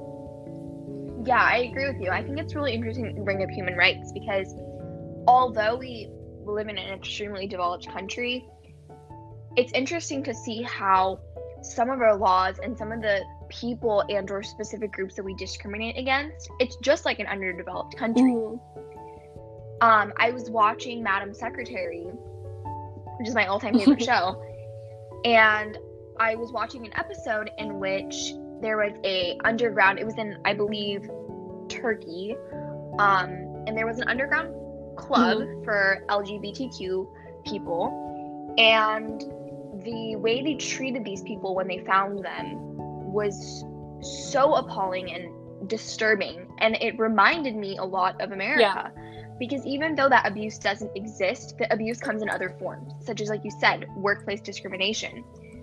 Yeah, I agree with you. I think it's really interesting to bring up human rights because although we live in an extremely developed country, it's interesting to see how some of our laws and some of the people and or specific groups that we discriminate against, it's just like an underdeveloped country. Mm. Um, I was watching Madam Secretary, which is my all-time favorite show, and I was watching an episode in which there was a underground, it was in, I believe, Turkey, um, and there was an underground club mm. for L G B T Q people, and the way they treated these people when they found them was so appalling and disturbing, and it reminded me a lot of America. Yeah. Because even though that abuse doesn't exist, the abuse comes in other forms, such as, like you said, workplace discrimination.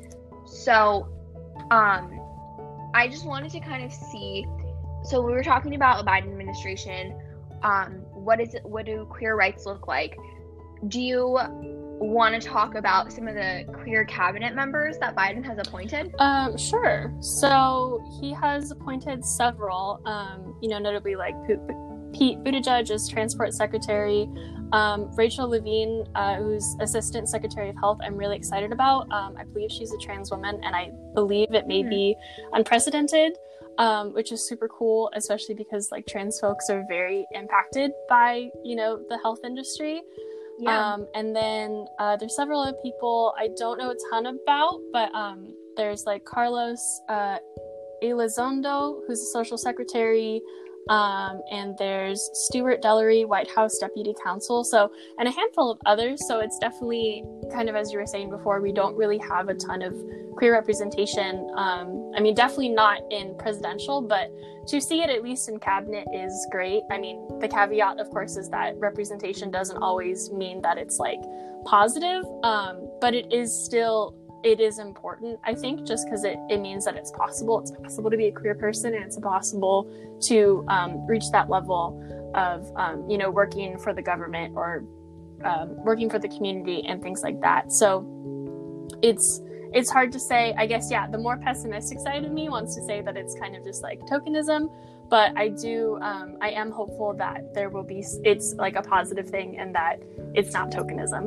So um I just wanted to kind of see, so we were talking about a Biden administration, um what is it what do queer rights look like? Do you want to talk about some of the queer cabinet members that Biden has appointed? Um, sure. So he has appointed several, um, you know, notably like P- Pete Buttigieg as transport secretary. Um, Rachel Levine, uh, who's assistant secretary of health, I'm really excited about. Um, I believe she's a trans woman, and I believe it may mm-hmm. be unprecedented, um, which is super cool, especially because like trans folks are very impacted by, you know, the health industry. Yeah. Um, and then uh, there's several other people I don't know a ton about, but um, there's like Carlos uh, Elizondo, who's a social secretary. Um, and there's Stuart Dellery, White House Deputy Counsel, so, and a handful of others. So it's definitely kind of, as you were saying before, we don't really have a ton of queer representation. Um, I mean, definitely not in presidential, but to see it at least in cabinet is great. I mean, the caveat, of course, is that representation doesn't always mean that it's like positive, um, but it is still it is important, I think, just because it, it means that it's possible. It's possible to be a queer person, and it's possible to um, reach that level of, um, you know, working for the government or um, working for the community and things like that. So it's it's hard to say. I guess, yeah, the more pessimistic side of me wants to say that it's kind of just like tokenism, but I do, um, I am hopeful that there will be, it's like a positive thing and that it's not tokenism.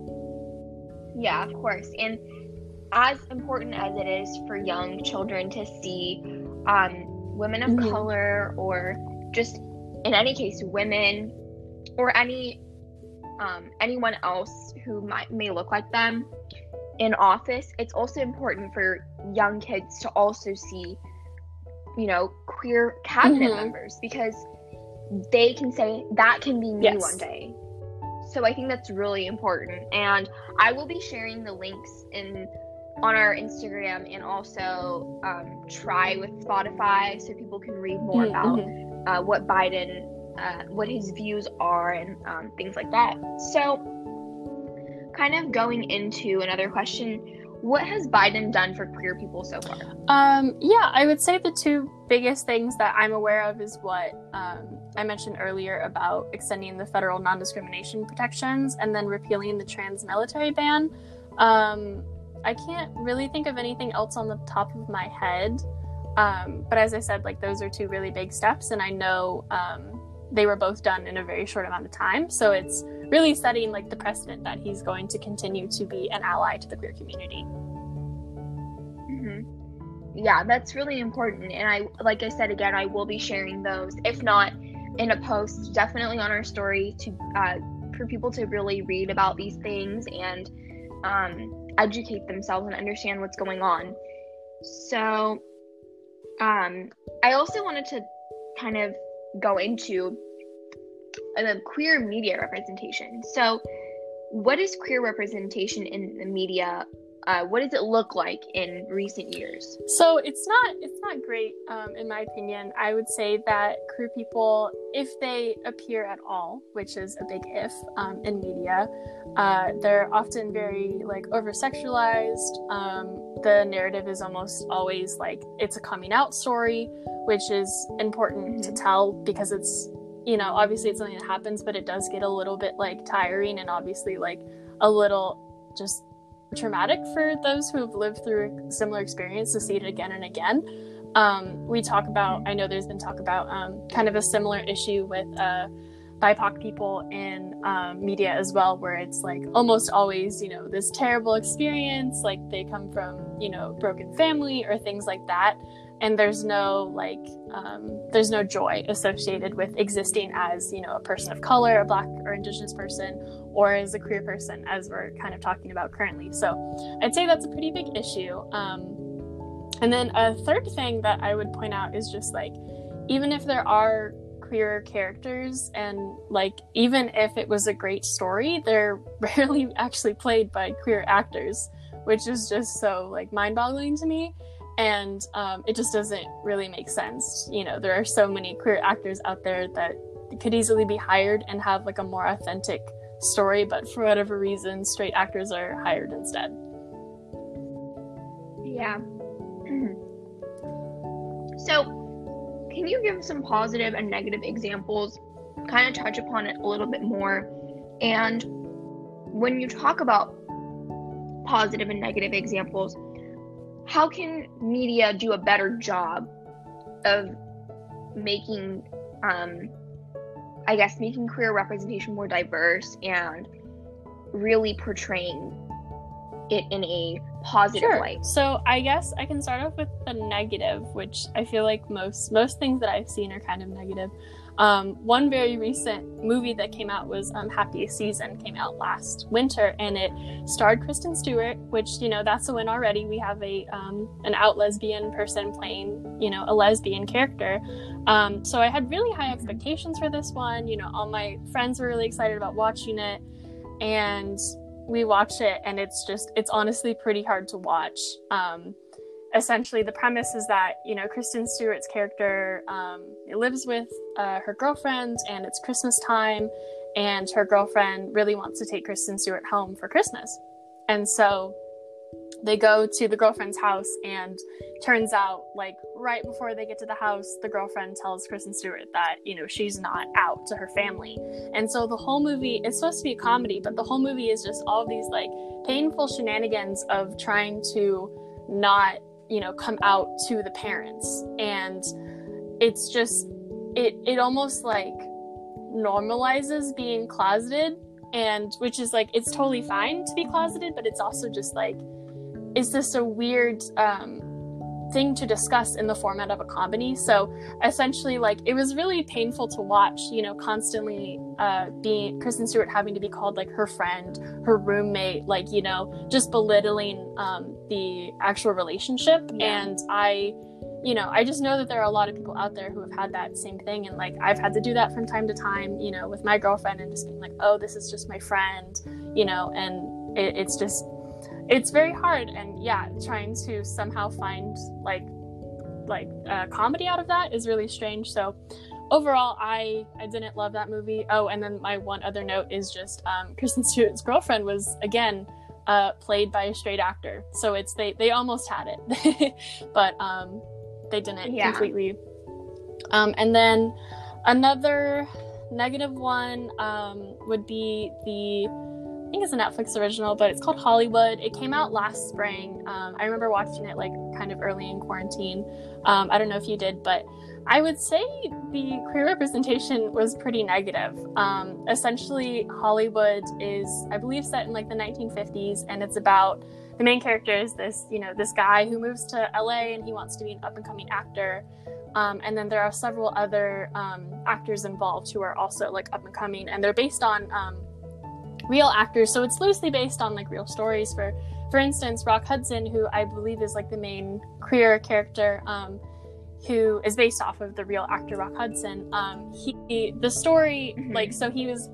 Yeah, of course. And as important as it is for young children to see um, women of mm-hmm. color, or just in any case women, or any um, anyone else who might may look like them in office, it's also important for young kids to also see, you know, queer cabinet mm-hmm. members, because they can say that can be me yes. one day. So I think that's really important, and I will be sharing the links in on our Instagram, and also um, try with Spotify, so people can read more mm-hmm. about uh, what Biden, uh, what his views are, and um, things like that. So, kind of going into another question, what has Biden done for queer people so far? Um, yeah, I would say the two biggest things that I'm aware of is what um, I mentioned earlier about extending the federal non-discrimination protections and then repealing the trans military ban. Um, I can't really think of anything else on the top of my head. Um, but as I said, like, those are two really big steps, and I know um, they were both done in a very short amount of time. So it's really setting like the precedent that he's going to continue to be an ally to the queer community. Mm-hmm. Yeah, that's really important. And I, like I said, again, I will be sharing those, if not in a post, definitely on our story, to uh, for people to really read about these things and um, educate themselves and understand what's going on. So um, I also wanted to kind of go into the queer media representation. So what is queer representation in the media? Uh, what does it look like in recent years? So it's not it's not great, um, in my opinion. I would say that queer people, if they appear at all, which is a big if, um, in media, uh, they're often very like over-sexualized. Um, the narrative is almost always like it's a coming out story, which is important mm-hmm. to tell, because it's, you know, obviously it's something that happens, but it does get a little bit like tiring and obviously like a little just traumatic for those who have lived through a similar experience to see it again and again. Um, we talk about, I know there's been talk about um, kind of a similar issue with uh, B I P O C people in um, media as well, where it's like almost always, you know, this terrible experience, like they come from, you know, broken family or things like that. And there's no like, um, there's no joy associated with existing as, you know, a person of color, a Black or Indigenous person, or as a queer person, as we're kind of talking about currently. So I'd say that's a pretty big issue. Um, and then a third thing that I would point out is just like, even if there are queer characters, and like, even if it was a great story, they're rarely actually played by queer actors, which is just so like mind-boggling to me. And um, it just doesn't really make sense. You know, there are so many queer actors out there that could easily be hired and have like a more authentic story, but for whatever reason, straight actors are hired instead. Yeah. So, can you give some positive and negative examples, kind of touch upon it a little bit more? And when you talk about positive and negative examples, how can media do a better job of making um, I guess, making queer representation more diverse and really portraying it in a positive Sure. light. So I guess I can start off with the negative, which I feel like most most things that I've seen are kind of negative. Um, one very recent movie that came out was um, Happiest Season, came out last winter, and it starred Kristen Stewart, which, you know, that's a win already. We have a um, an out lesbian person playing, you know, a lesbian character. Um, so I had really high expectations for this one. You know, all my friends were really excited about watching it, and we watched it, and it's just, it's honestly pretty hard to watch. Um, essentially, the premise is that, you know, Kristen Stewart's character um, lives with uh, her girlfriend, and it's Christmas time, and her girlfriend really wants to take Kristen Stewart home for Christmas. And so they go to the girlfriend's house, and turns out, like, right before they get to the house, the girlfriend tells Kristen Stewart that, you know, she's not out to her family. And so the whole movie, it's supposed to be a comedy, but the whole movie is just all these, like, painful shenanigans of trying to not, you know, come out to the parents. And it's just, it, it almost, like, normalizes being closeted, and which is, like, it's totally fine to be closeted, but it's also just, like, it's just a weird um, thing to discuss in the format of a comedy. So essentially, like, it was really painful to watch, you know, constantly uh, being Kristen Stewart having to be called, like, her friend, her roommate, like, you know, just belittling um, the actual relationship. Yeah. And I, you know, I just know that there are a lot of people out there who have had that same thing. And, like, I've had to do that from time to time, you know, with my girlfriend, and just being like, oh, this is just my friend, you know, and it, it's just, it's very hard. And yeah, trying to somehow find like like uh, comedy out of that is really strange. So overall, I I didn't love that movie. Oh, and then my one other note is just um, Kristen Stewart's girlfriend was again uh, played by a straight actor. So it's they they almost had it, but um, they didn't yeah. completely. Um, and then another negative one um, would be the. I think it's a Netflix original, but it's called Hollywood. It came out last spring. Um, I remember watching it like kind of early in quarantine. Um, I don't know if you did, but I would say the queer representation was pretty negative. Um, essentially, Hollywood is, I believe, set in like the nineteen fifties, and it's about the main character is this, you know, this guy who moves to L A and he wants to be an up-and-coming actor. Um, and then there are several other um, actors involved who are also like up-and-coming, and they're based on um, real actors, so it's loosely based on like real stories. For for instance, Rock Hudson, who I believe is like the main queer character, um, who is based off of the real actor Rock Hudson. Um, he the story mm-hmm. like so he was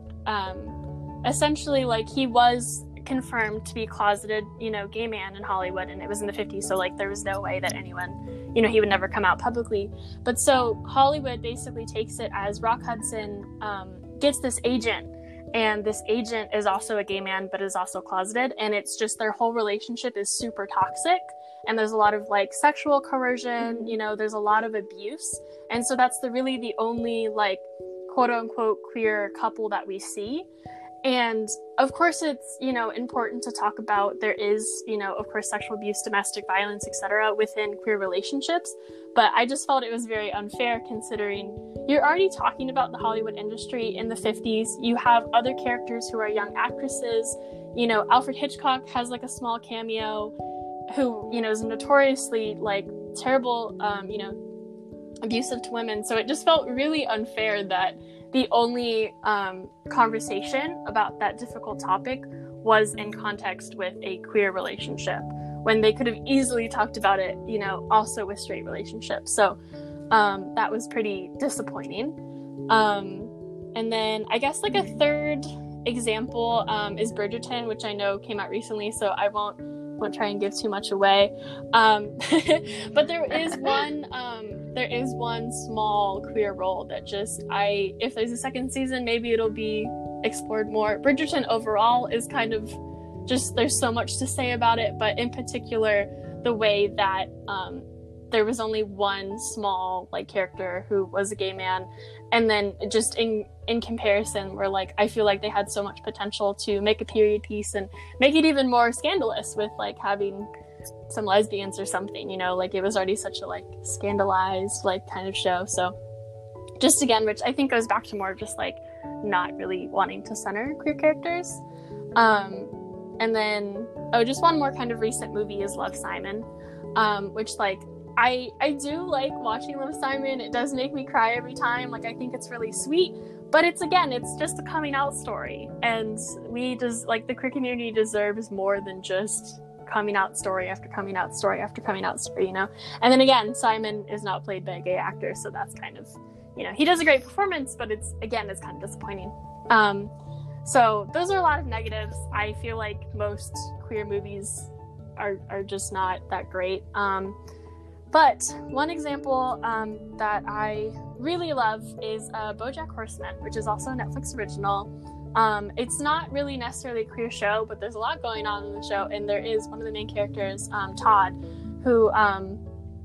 um, essentially like he was confirmed to be closeted, you know, gay man in Hollywood, and it was in the fifties, so like there was no way that anyone, you know, he would never come out publicly. But so Hollywood basically takes it as Rock Hudson um, gets this agent. And this agent is also a gay man, but is also closeted. And it's just their whole relationship is super toxic. And there's a lot of like sexual coercion, you know, there's a lot of abuse. And so that's the really the only like quote unquote queer couple that we see. And of course it's, you know, important to talk about, there is, you know, of course, sexual abuse, domestic violence, et cetera within queer relationships. But I just felt it was very unfair considering you're already talking about the Hollywood industry in the fifties. You have other characters who are young actresses. You know, Alfred Hitchcock has like a small cameo who, you know, is notoriously like terrible, um, you know, abusive to women. So it just felt really unfair that the only um, conversation about that difficult topic was in context with a queer relationship, when they could have easily talked about it, you know, also with straight relationships. So um, that was pretty disappointing. Um, and then I guess like a third example um, is Bridgerton, which I know came out recently, so I won't won't try and give too much away. Um, but there is one um, there is one small queer role that just I if there's a second season, maybe it'll be explored more. Bridgerton overall is kind of just, there's so much to say about it, but in particular the way that um, there was only one small like character who was a gay man, and then just in in comparison where like I feel like they had so much potential to make a period piece and make it even more scandalous with like having some lesbians or something, you know, like it was already such a like scandalized like kind of show. So just again, which I think goes back to more of just like not really wanting to center queer characters. Um, and then, oh, just one more kind of recent movie is Love, Simon, um, which like, I I do like watching Love, Simon. It does make me cry every time. Like, I think it's really sweet, but it's, again, it's just a coming out story. And we just, like, the queer community deserves more than just coming out story after coming out story after coming out story, you know? And then again, Simon is not played by a gay actor, so that's kind of, you know, he does a great performance, but it's, again, it's kind of disappointing. Um, so those are a lot of negatives. I feel like most queer movies are, are just not that great. Um, but one example um, that I really love is uh, BoJack Horseman, which is also a Netflix original. Um, it's not really necessarily a queer show, but there's a lot going on in the show, and there is one of the main characters, um, Todd, who, um,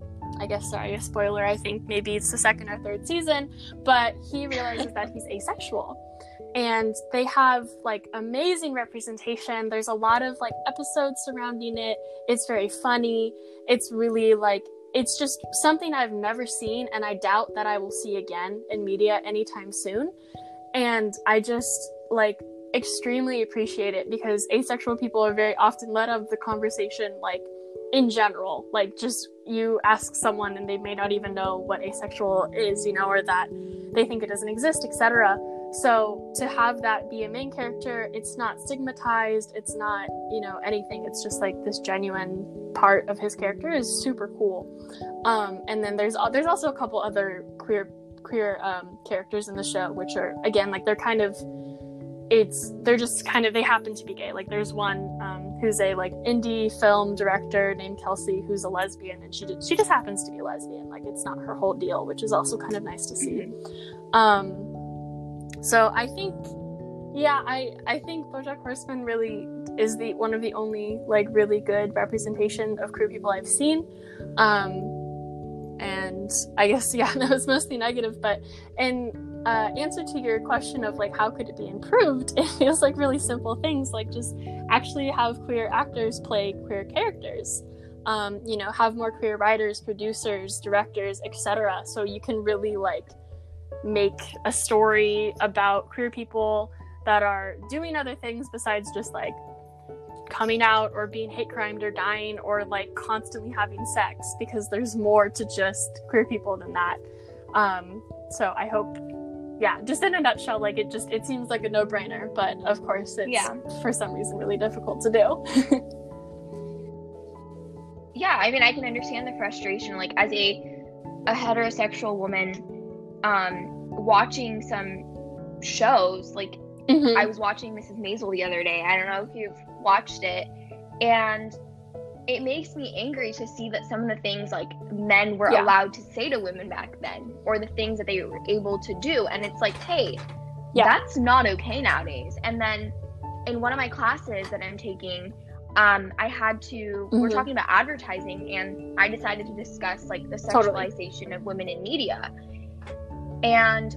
I guess, sorry, a spoiler, I think maybe it's the second or third season, but he realizes that he's asexual. And they have, like, amazing representation. There's a lot of, like, episodes surrounding it. It's very funny. It's really, like, it's just something I've never seen, and I doubt that I will see again in media anytime soon. And I just, like, extremely appreciate it, because asexual people are very often let out of the conversation, like, in general. Like, just, you ask someone and they may not even know what asexual is, you know, or that they think it doesn't exist, et cetera. So to have that be a main character, it's not stigmatized, it's not, you know, anything. It's just like this genuine part of his character is super cool. Um, and then there's there's also a couple other queer queer um, characters in the show, which are, again, like, they're kind of, it's, they're just kind of, they happen to be gay. Like, there's one um, who's a, like, indie film director named Kelsey, who's a lesbian, and she just, she just happens to be a lesbian. Like, it's not her whole deal, which is also kind of nice to see. Um, so I think, yeah, I, I think BoJack Horseman really is the one of the only, like, really good representation of queer people I've seen. Um, and I guess, yeah, that was mostly negative, but in uh, answer to your question of, like, how could it be improved, it feels like really simple things, like just actually have queer actors play queer characters, um, you know, have more queer writers, producers, directors, et cetera. So you can really, like, make a story about queer people that are doing other things besides just, like, coming out or being hate crimed or dying or, like, constantly having sex, because there's more to just queer people than that. Um, so I hope, yeah, just in a nutshell, like, it just, it seems like a no-brainer, but of course it's, yeah, for some reason really difficult to do. Yeah, I mean, I can understand the frustration, like, as a a heterosexual woman, um, watching some shows, like, mm-hmm. I was watching Missus Maisel the other day. I don't know if you've watched it, and it makes me angry to see that some of the things, like, men were yeah. allowed to say to women back then, or the things that they were able to do, and it's like, hey, yeah. that's not okay nowadays. And then in one of my classes that I'm taking, um, I had to, mm-hmm. we're talking about advertising, and I decided to discuss, like, the sexualization totally. of women in media. And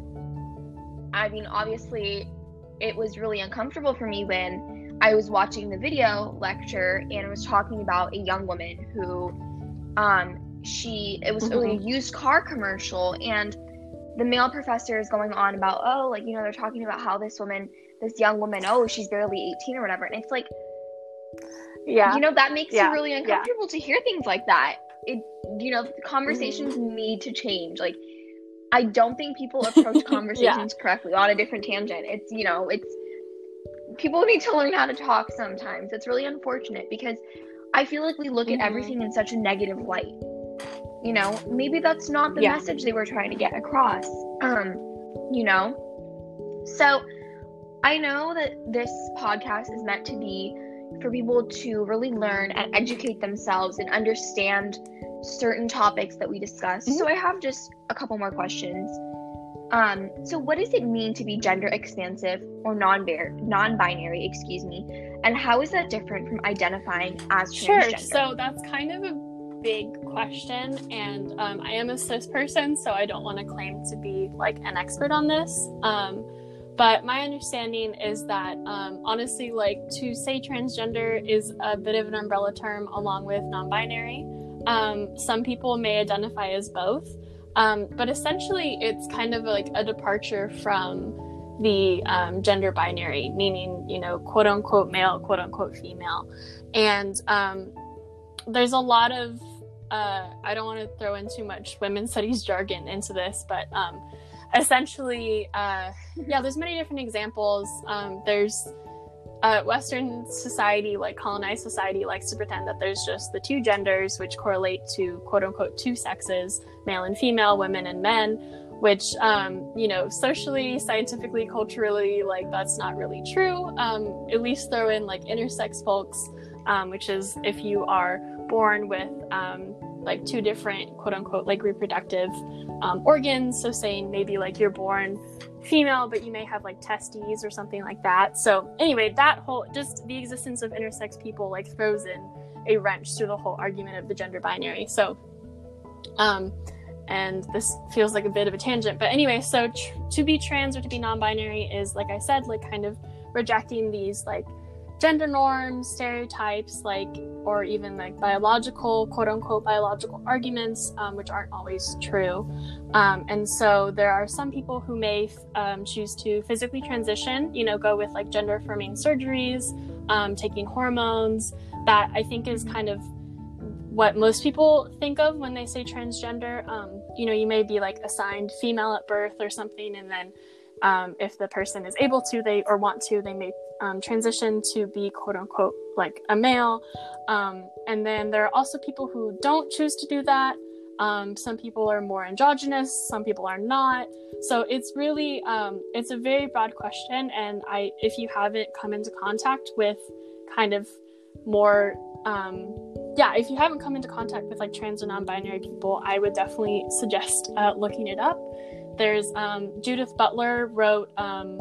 I mean, obviously, it was really uncomfortable for me when I was watching the video lecture, and it was talking about a young woman who, um, she, it was mm-hmm. really a used car commercial, and the male professor is going on about, oh, like, you know, they're talking about how this woman, this young woman, oh, she's barely eighteen or whatever. And it's like, yeah, you know, that makes yeah. you really uncomfortable yeah. to hear things like that. It, you know, conversations mm-hmm. need to change. Like, I don't think people approach conversations yeah. correctly. On a different tangent. It's, you know, it's, people need to learn how to talk sometimes. It's really unfortunate, because I feel like we look mm-hmm. at everything in such a negative light. You know, maybe that's not the yeah. message they were trying to get across. Um, you know? So, I know that this podcast is meant to be for people to really learn and educate themselves and understand certain topics that we discuss. Mm-hmm. So I have just a couple more questions. Um, so what does it mean to be gender expansive or non-binary, non-binary, excuse me, and how is that different from identifying as transgender? Sure. So that's kind of a big question, and um, I am a cis person, so I don't want to claim to be, like, an expert on this. Um, but my understanding is that, um, honestly, like, to say transgender is a bit of an umbrella term along with non-binary. Um, some people may identify as both. Um, but essentially, it's kind of like a departure from the um, gender binary, meaning, you know, quote unquote male, quote unquote female. And um, there's a lot of, uh, I don't want to throw in too much women's studies jargon into this, but um, essentially, uh, yeah, there's many different examples. Um, there's uh, Western society, like colonized society, likes to pretend that there's just the two genders, which correlate to quote unquote two sexes, male and female, women and men, which, um, you know, socially, scientifically, culturally, like that's not really true. Um, at least throw in like intersex folks, um, which is if you are born with um, like two different quote unquote like reproductive um, organs. So saying maybe like you're born female, but you may have like testes or something like that. So anyway, that whole, just the existence of intersex people like throws in a wrench through the whole argument of the gender binary. So, um, and this feels like a bit of a tangent, but anyway, so tr- to be trans or to be non-binary is, like I said, like kind of rejecting these like gender norms, stereotypes, like, or even like biological, quote unquote, biological arguments, um, which aren't always true. Um, and so there are some people who may um, choose to physically transition, you know, go with like gender affirming surgeries, um, taking hormones. That I think is kind of what most people think of when they say transgender. Um, you know, you may be like assigned female at birth or something, and then um, if the person is able to, they or want to, they may um, transition to be quote unquote like a male. Um, and then there are also people who don't choose to do that. Um, some people are more androgynous, some people are not. So it's really, um, it's a very broad question. And I, if you haven't come into contact with kind of more, um, yeah, if you haven't come into contact with like trans or non-binary people, I would definitely suggest uh, looking it up. There's um, Judith Butler wrote, um,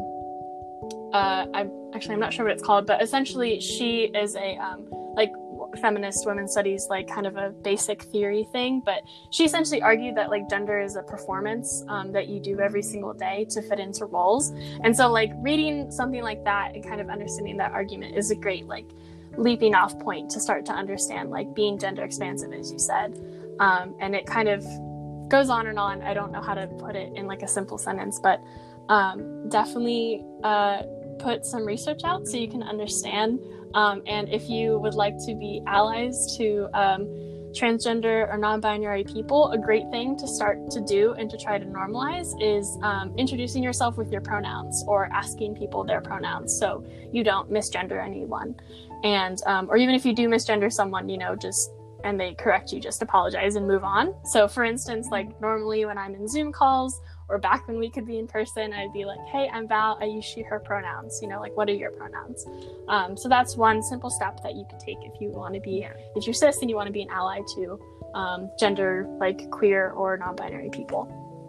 uh, I'm actually, I'm not sure what it's called, but essentially she is a um, like feminist women's studies, like kind of a basic theory thing. But she essentially argued that like gender is a performance um, that you do every single day to fit into roles. And so like reading something like that and kind of understanding that argument is a great like leaping off point to start to understand like being gender expansive, as you said. Um, and it kind of goes on and on. I don't know how to put it in like a simple sentence, but um, definitely uh, put some research out so you can understand. Um, and if you would like to be allies to um, transgender or non-binary people, a great thing to start to do and to try to normalize is um, introducing yourself with your pronouns or asking people their pronouns so you don't misgender anyone. And um, or even if you do misgender someone, you know, just and they correct you, just apologize and move on. So for instance, like normally when I'm in Zoom calls or back when we could be in person, I'd be like, hey, I'm Val, I use she, her pronouns, you know, like what are your pronouns? Um, so that's one simple step that you could take if you want to be, if you're cis and you want to be an ally to um, gender, like queer or non-binary people.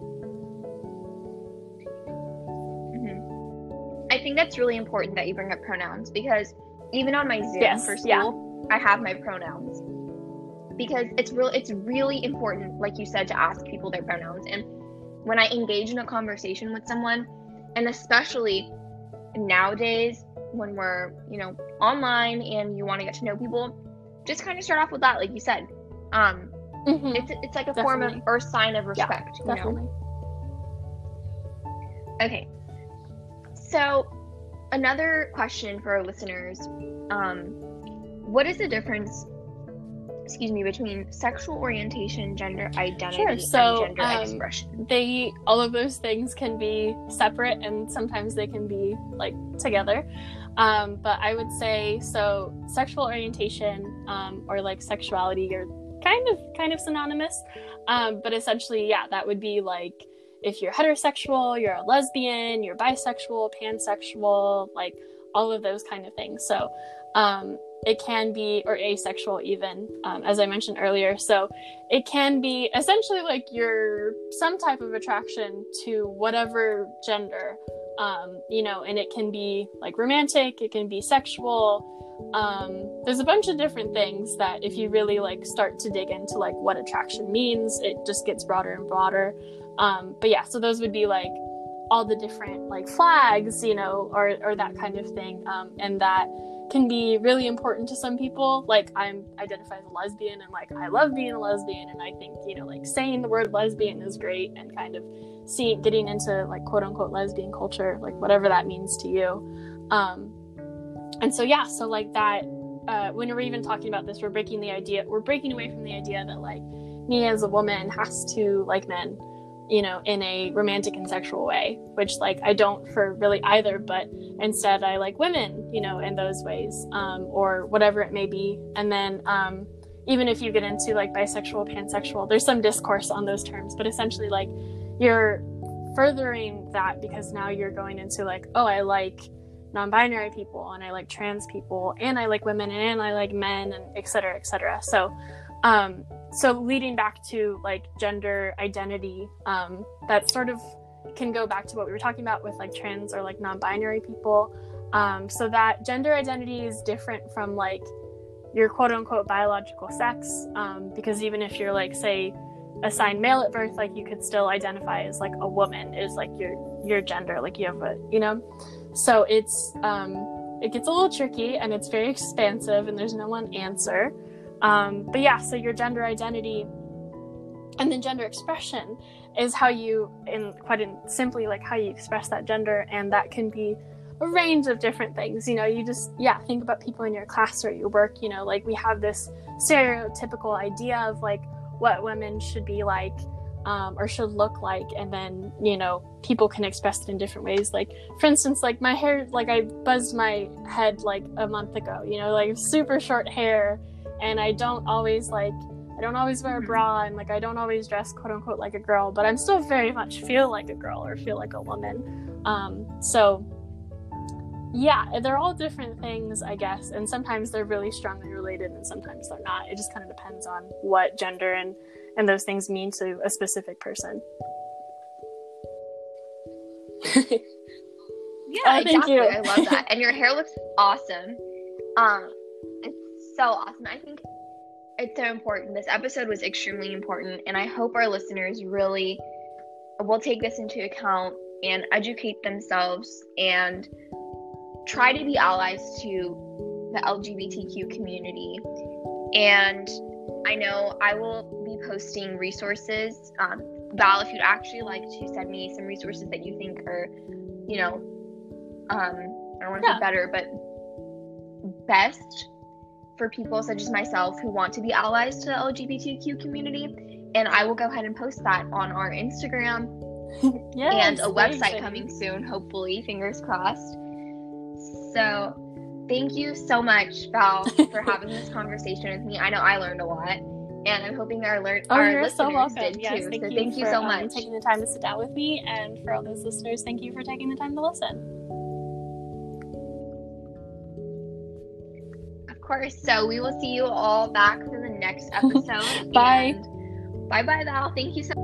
Mm-hmm. I think that's really important that you bring up pronouns, because even on my Zoom yes, for school, yeah. I have my pronouns. Because it's real, it's really important, like you said, to ask people their pronouns. And when I engage in a conversation with someone, and especially nowadays when we're, you know, online and you want to get to know people, just kind of start off with that, like you said. Um, mm-hmm. It's it's like a definitely. form of or sign of respect. Yeah, you definitely. know? Okay. So another question for our listeners: um, what is the difference? excuse me, between sexual orientation, gender identity, sure. so, and gender um, expression? They, all of those things can be separate and sometimes they can be like together. Um, but I would say, so sexual orientation um, or like sexuality are kind of, kind of synonymous. Um, but essentially, yeah, that would be like, if you're heterosexual, you're a lesbian, you're bisexual, pansexual, like all of those kind of things. So, um, it can be, or asexual even, um, as I mentioned earlier. So it can be essentially like you're some type of attraction to whatever gender, um, you know, and it can be like romantic, it can be sexual. Um, there's a bunch of different things that if you really like start to dig into like what attraction means, it just gets broader and broader. Um, but yeah, so those would be like all the different like flags, you know, or, or that kind of thing. Um, and that can be really important to some people. Like, I'm identified as a lesbian, and like I love being a lesbian, and I think, you know, like saying the word lesbian is great, and kind of seeing getting into like quote unquote lesbian culture, like whatever that means to you. Um, and so yeah, so like that. Uh, when we're even talking about this, we're breaking the idea, we're breaking away from the idea that like me as a woman has to like men, you know, in a romantic and sexual way, which like I don't for really either, but instead I like women, you know, in those ways, um, or whatever it may be. And then um, even if you get into like bisexual, pansexual, there's some discourse on those terms, but essentially like you're furthering that because now you're going into like, oh, I like non-binary people, and I like trans people, and I like women, and I like men, and et cetera, et cetera. So, um, so leading back to like gender identity, um, that sort of can go back to what we were talking about with like trans or like non-binary people. Um, so that gender identity is different from like your quote unquote biological sex, um, because even if you're like, say, assigned male at birth, like you could still identify as like a woman is like your your gender, like you have a, you know. So it's um, it gets a little tricky, and it's very expansive, and there's no one answer. Um, but yeah, so your gender identity and then gender expression is how you, in quite in, simply like how you express that gender, and that can be a range of different things. You know, you just, yeah, think about people in your class or your work, you know, like we have this stereotypical idea of like what women should be like, um, or should look like, and then, you know, people can express it in different ways. Like, for instance, like my hair, like I buzzed my head like a month ago, you know, like super short hair, and I don't always like, I don't always wear a bra, and like I don't always dress quote unquote like a girl, but I'm still very much feel like a girl or feel like a woman. Um, so yeah, they're all different things, I guess, and sometimes they're really strongly related, and sometimes they're not. It just kind of depends on what gender and and those things mean to a specific person. Yeah, oh, thank exactly. you. I love that. And your hair looks awesome. Um, it's so awesome. I think it's so important. This episode was extremely important, and I hope our listeners really will take this into account and educate themselves and try to be allies to the L G B T Q community. And I know I will be posting resources. Um, Val, if you'd actually like to send me some resources that you think are, you know, um, I don't want to yeah. say better, but best for people such as myself who want to be allies to the L G B T Q community. And I will go ahead and post that on our Instagram yes, and a website exciting. coming soon, hopefully, fingers crossed. So thank you so much, Val, for having this conversation with me. I know I learned a lot, and I'm hoping our, lear- oh, our you're listeners so welcome. did yes, too. thank so you thank you for, so um, much. taking the time to sit down with me, and for all those listeners, thank you for taking the time to listen. Of course. So we will see you all back for the next episode. Bye. Bye bye, Val. Thank you so much.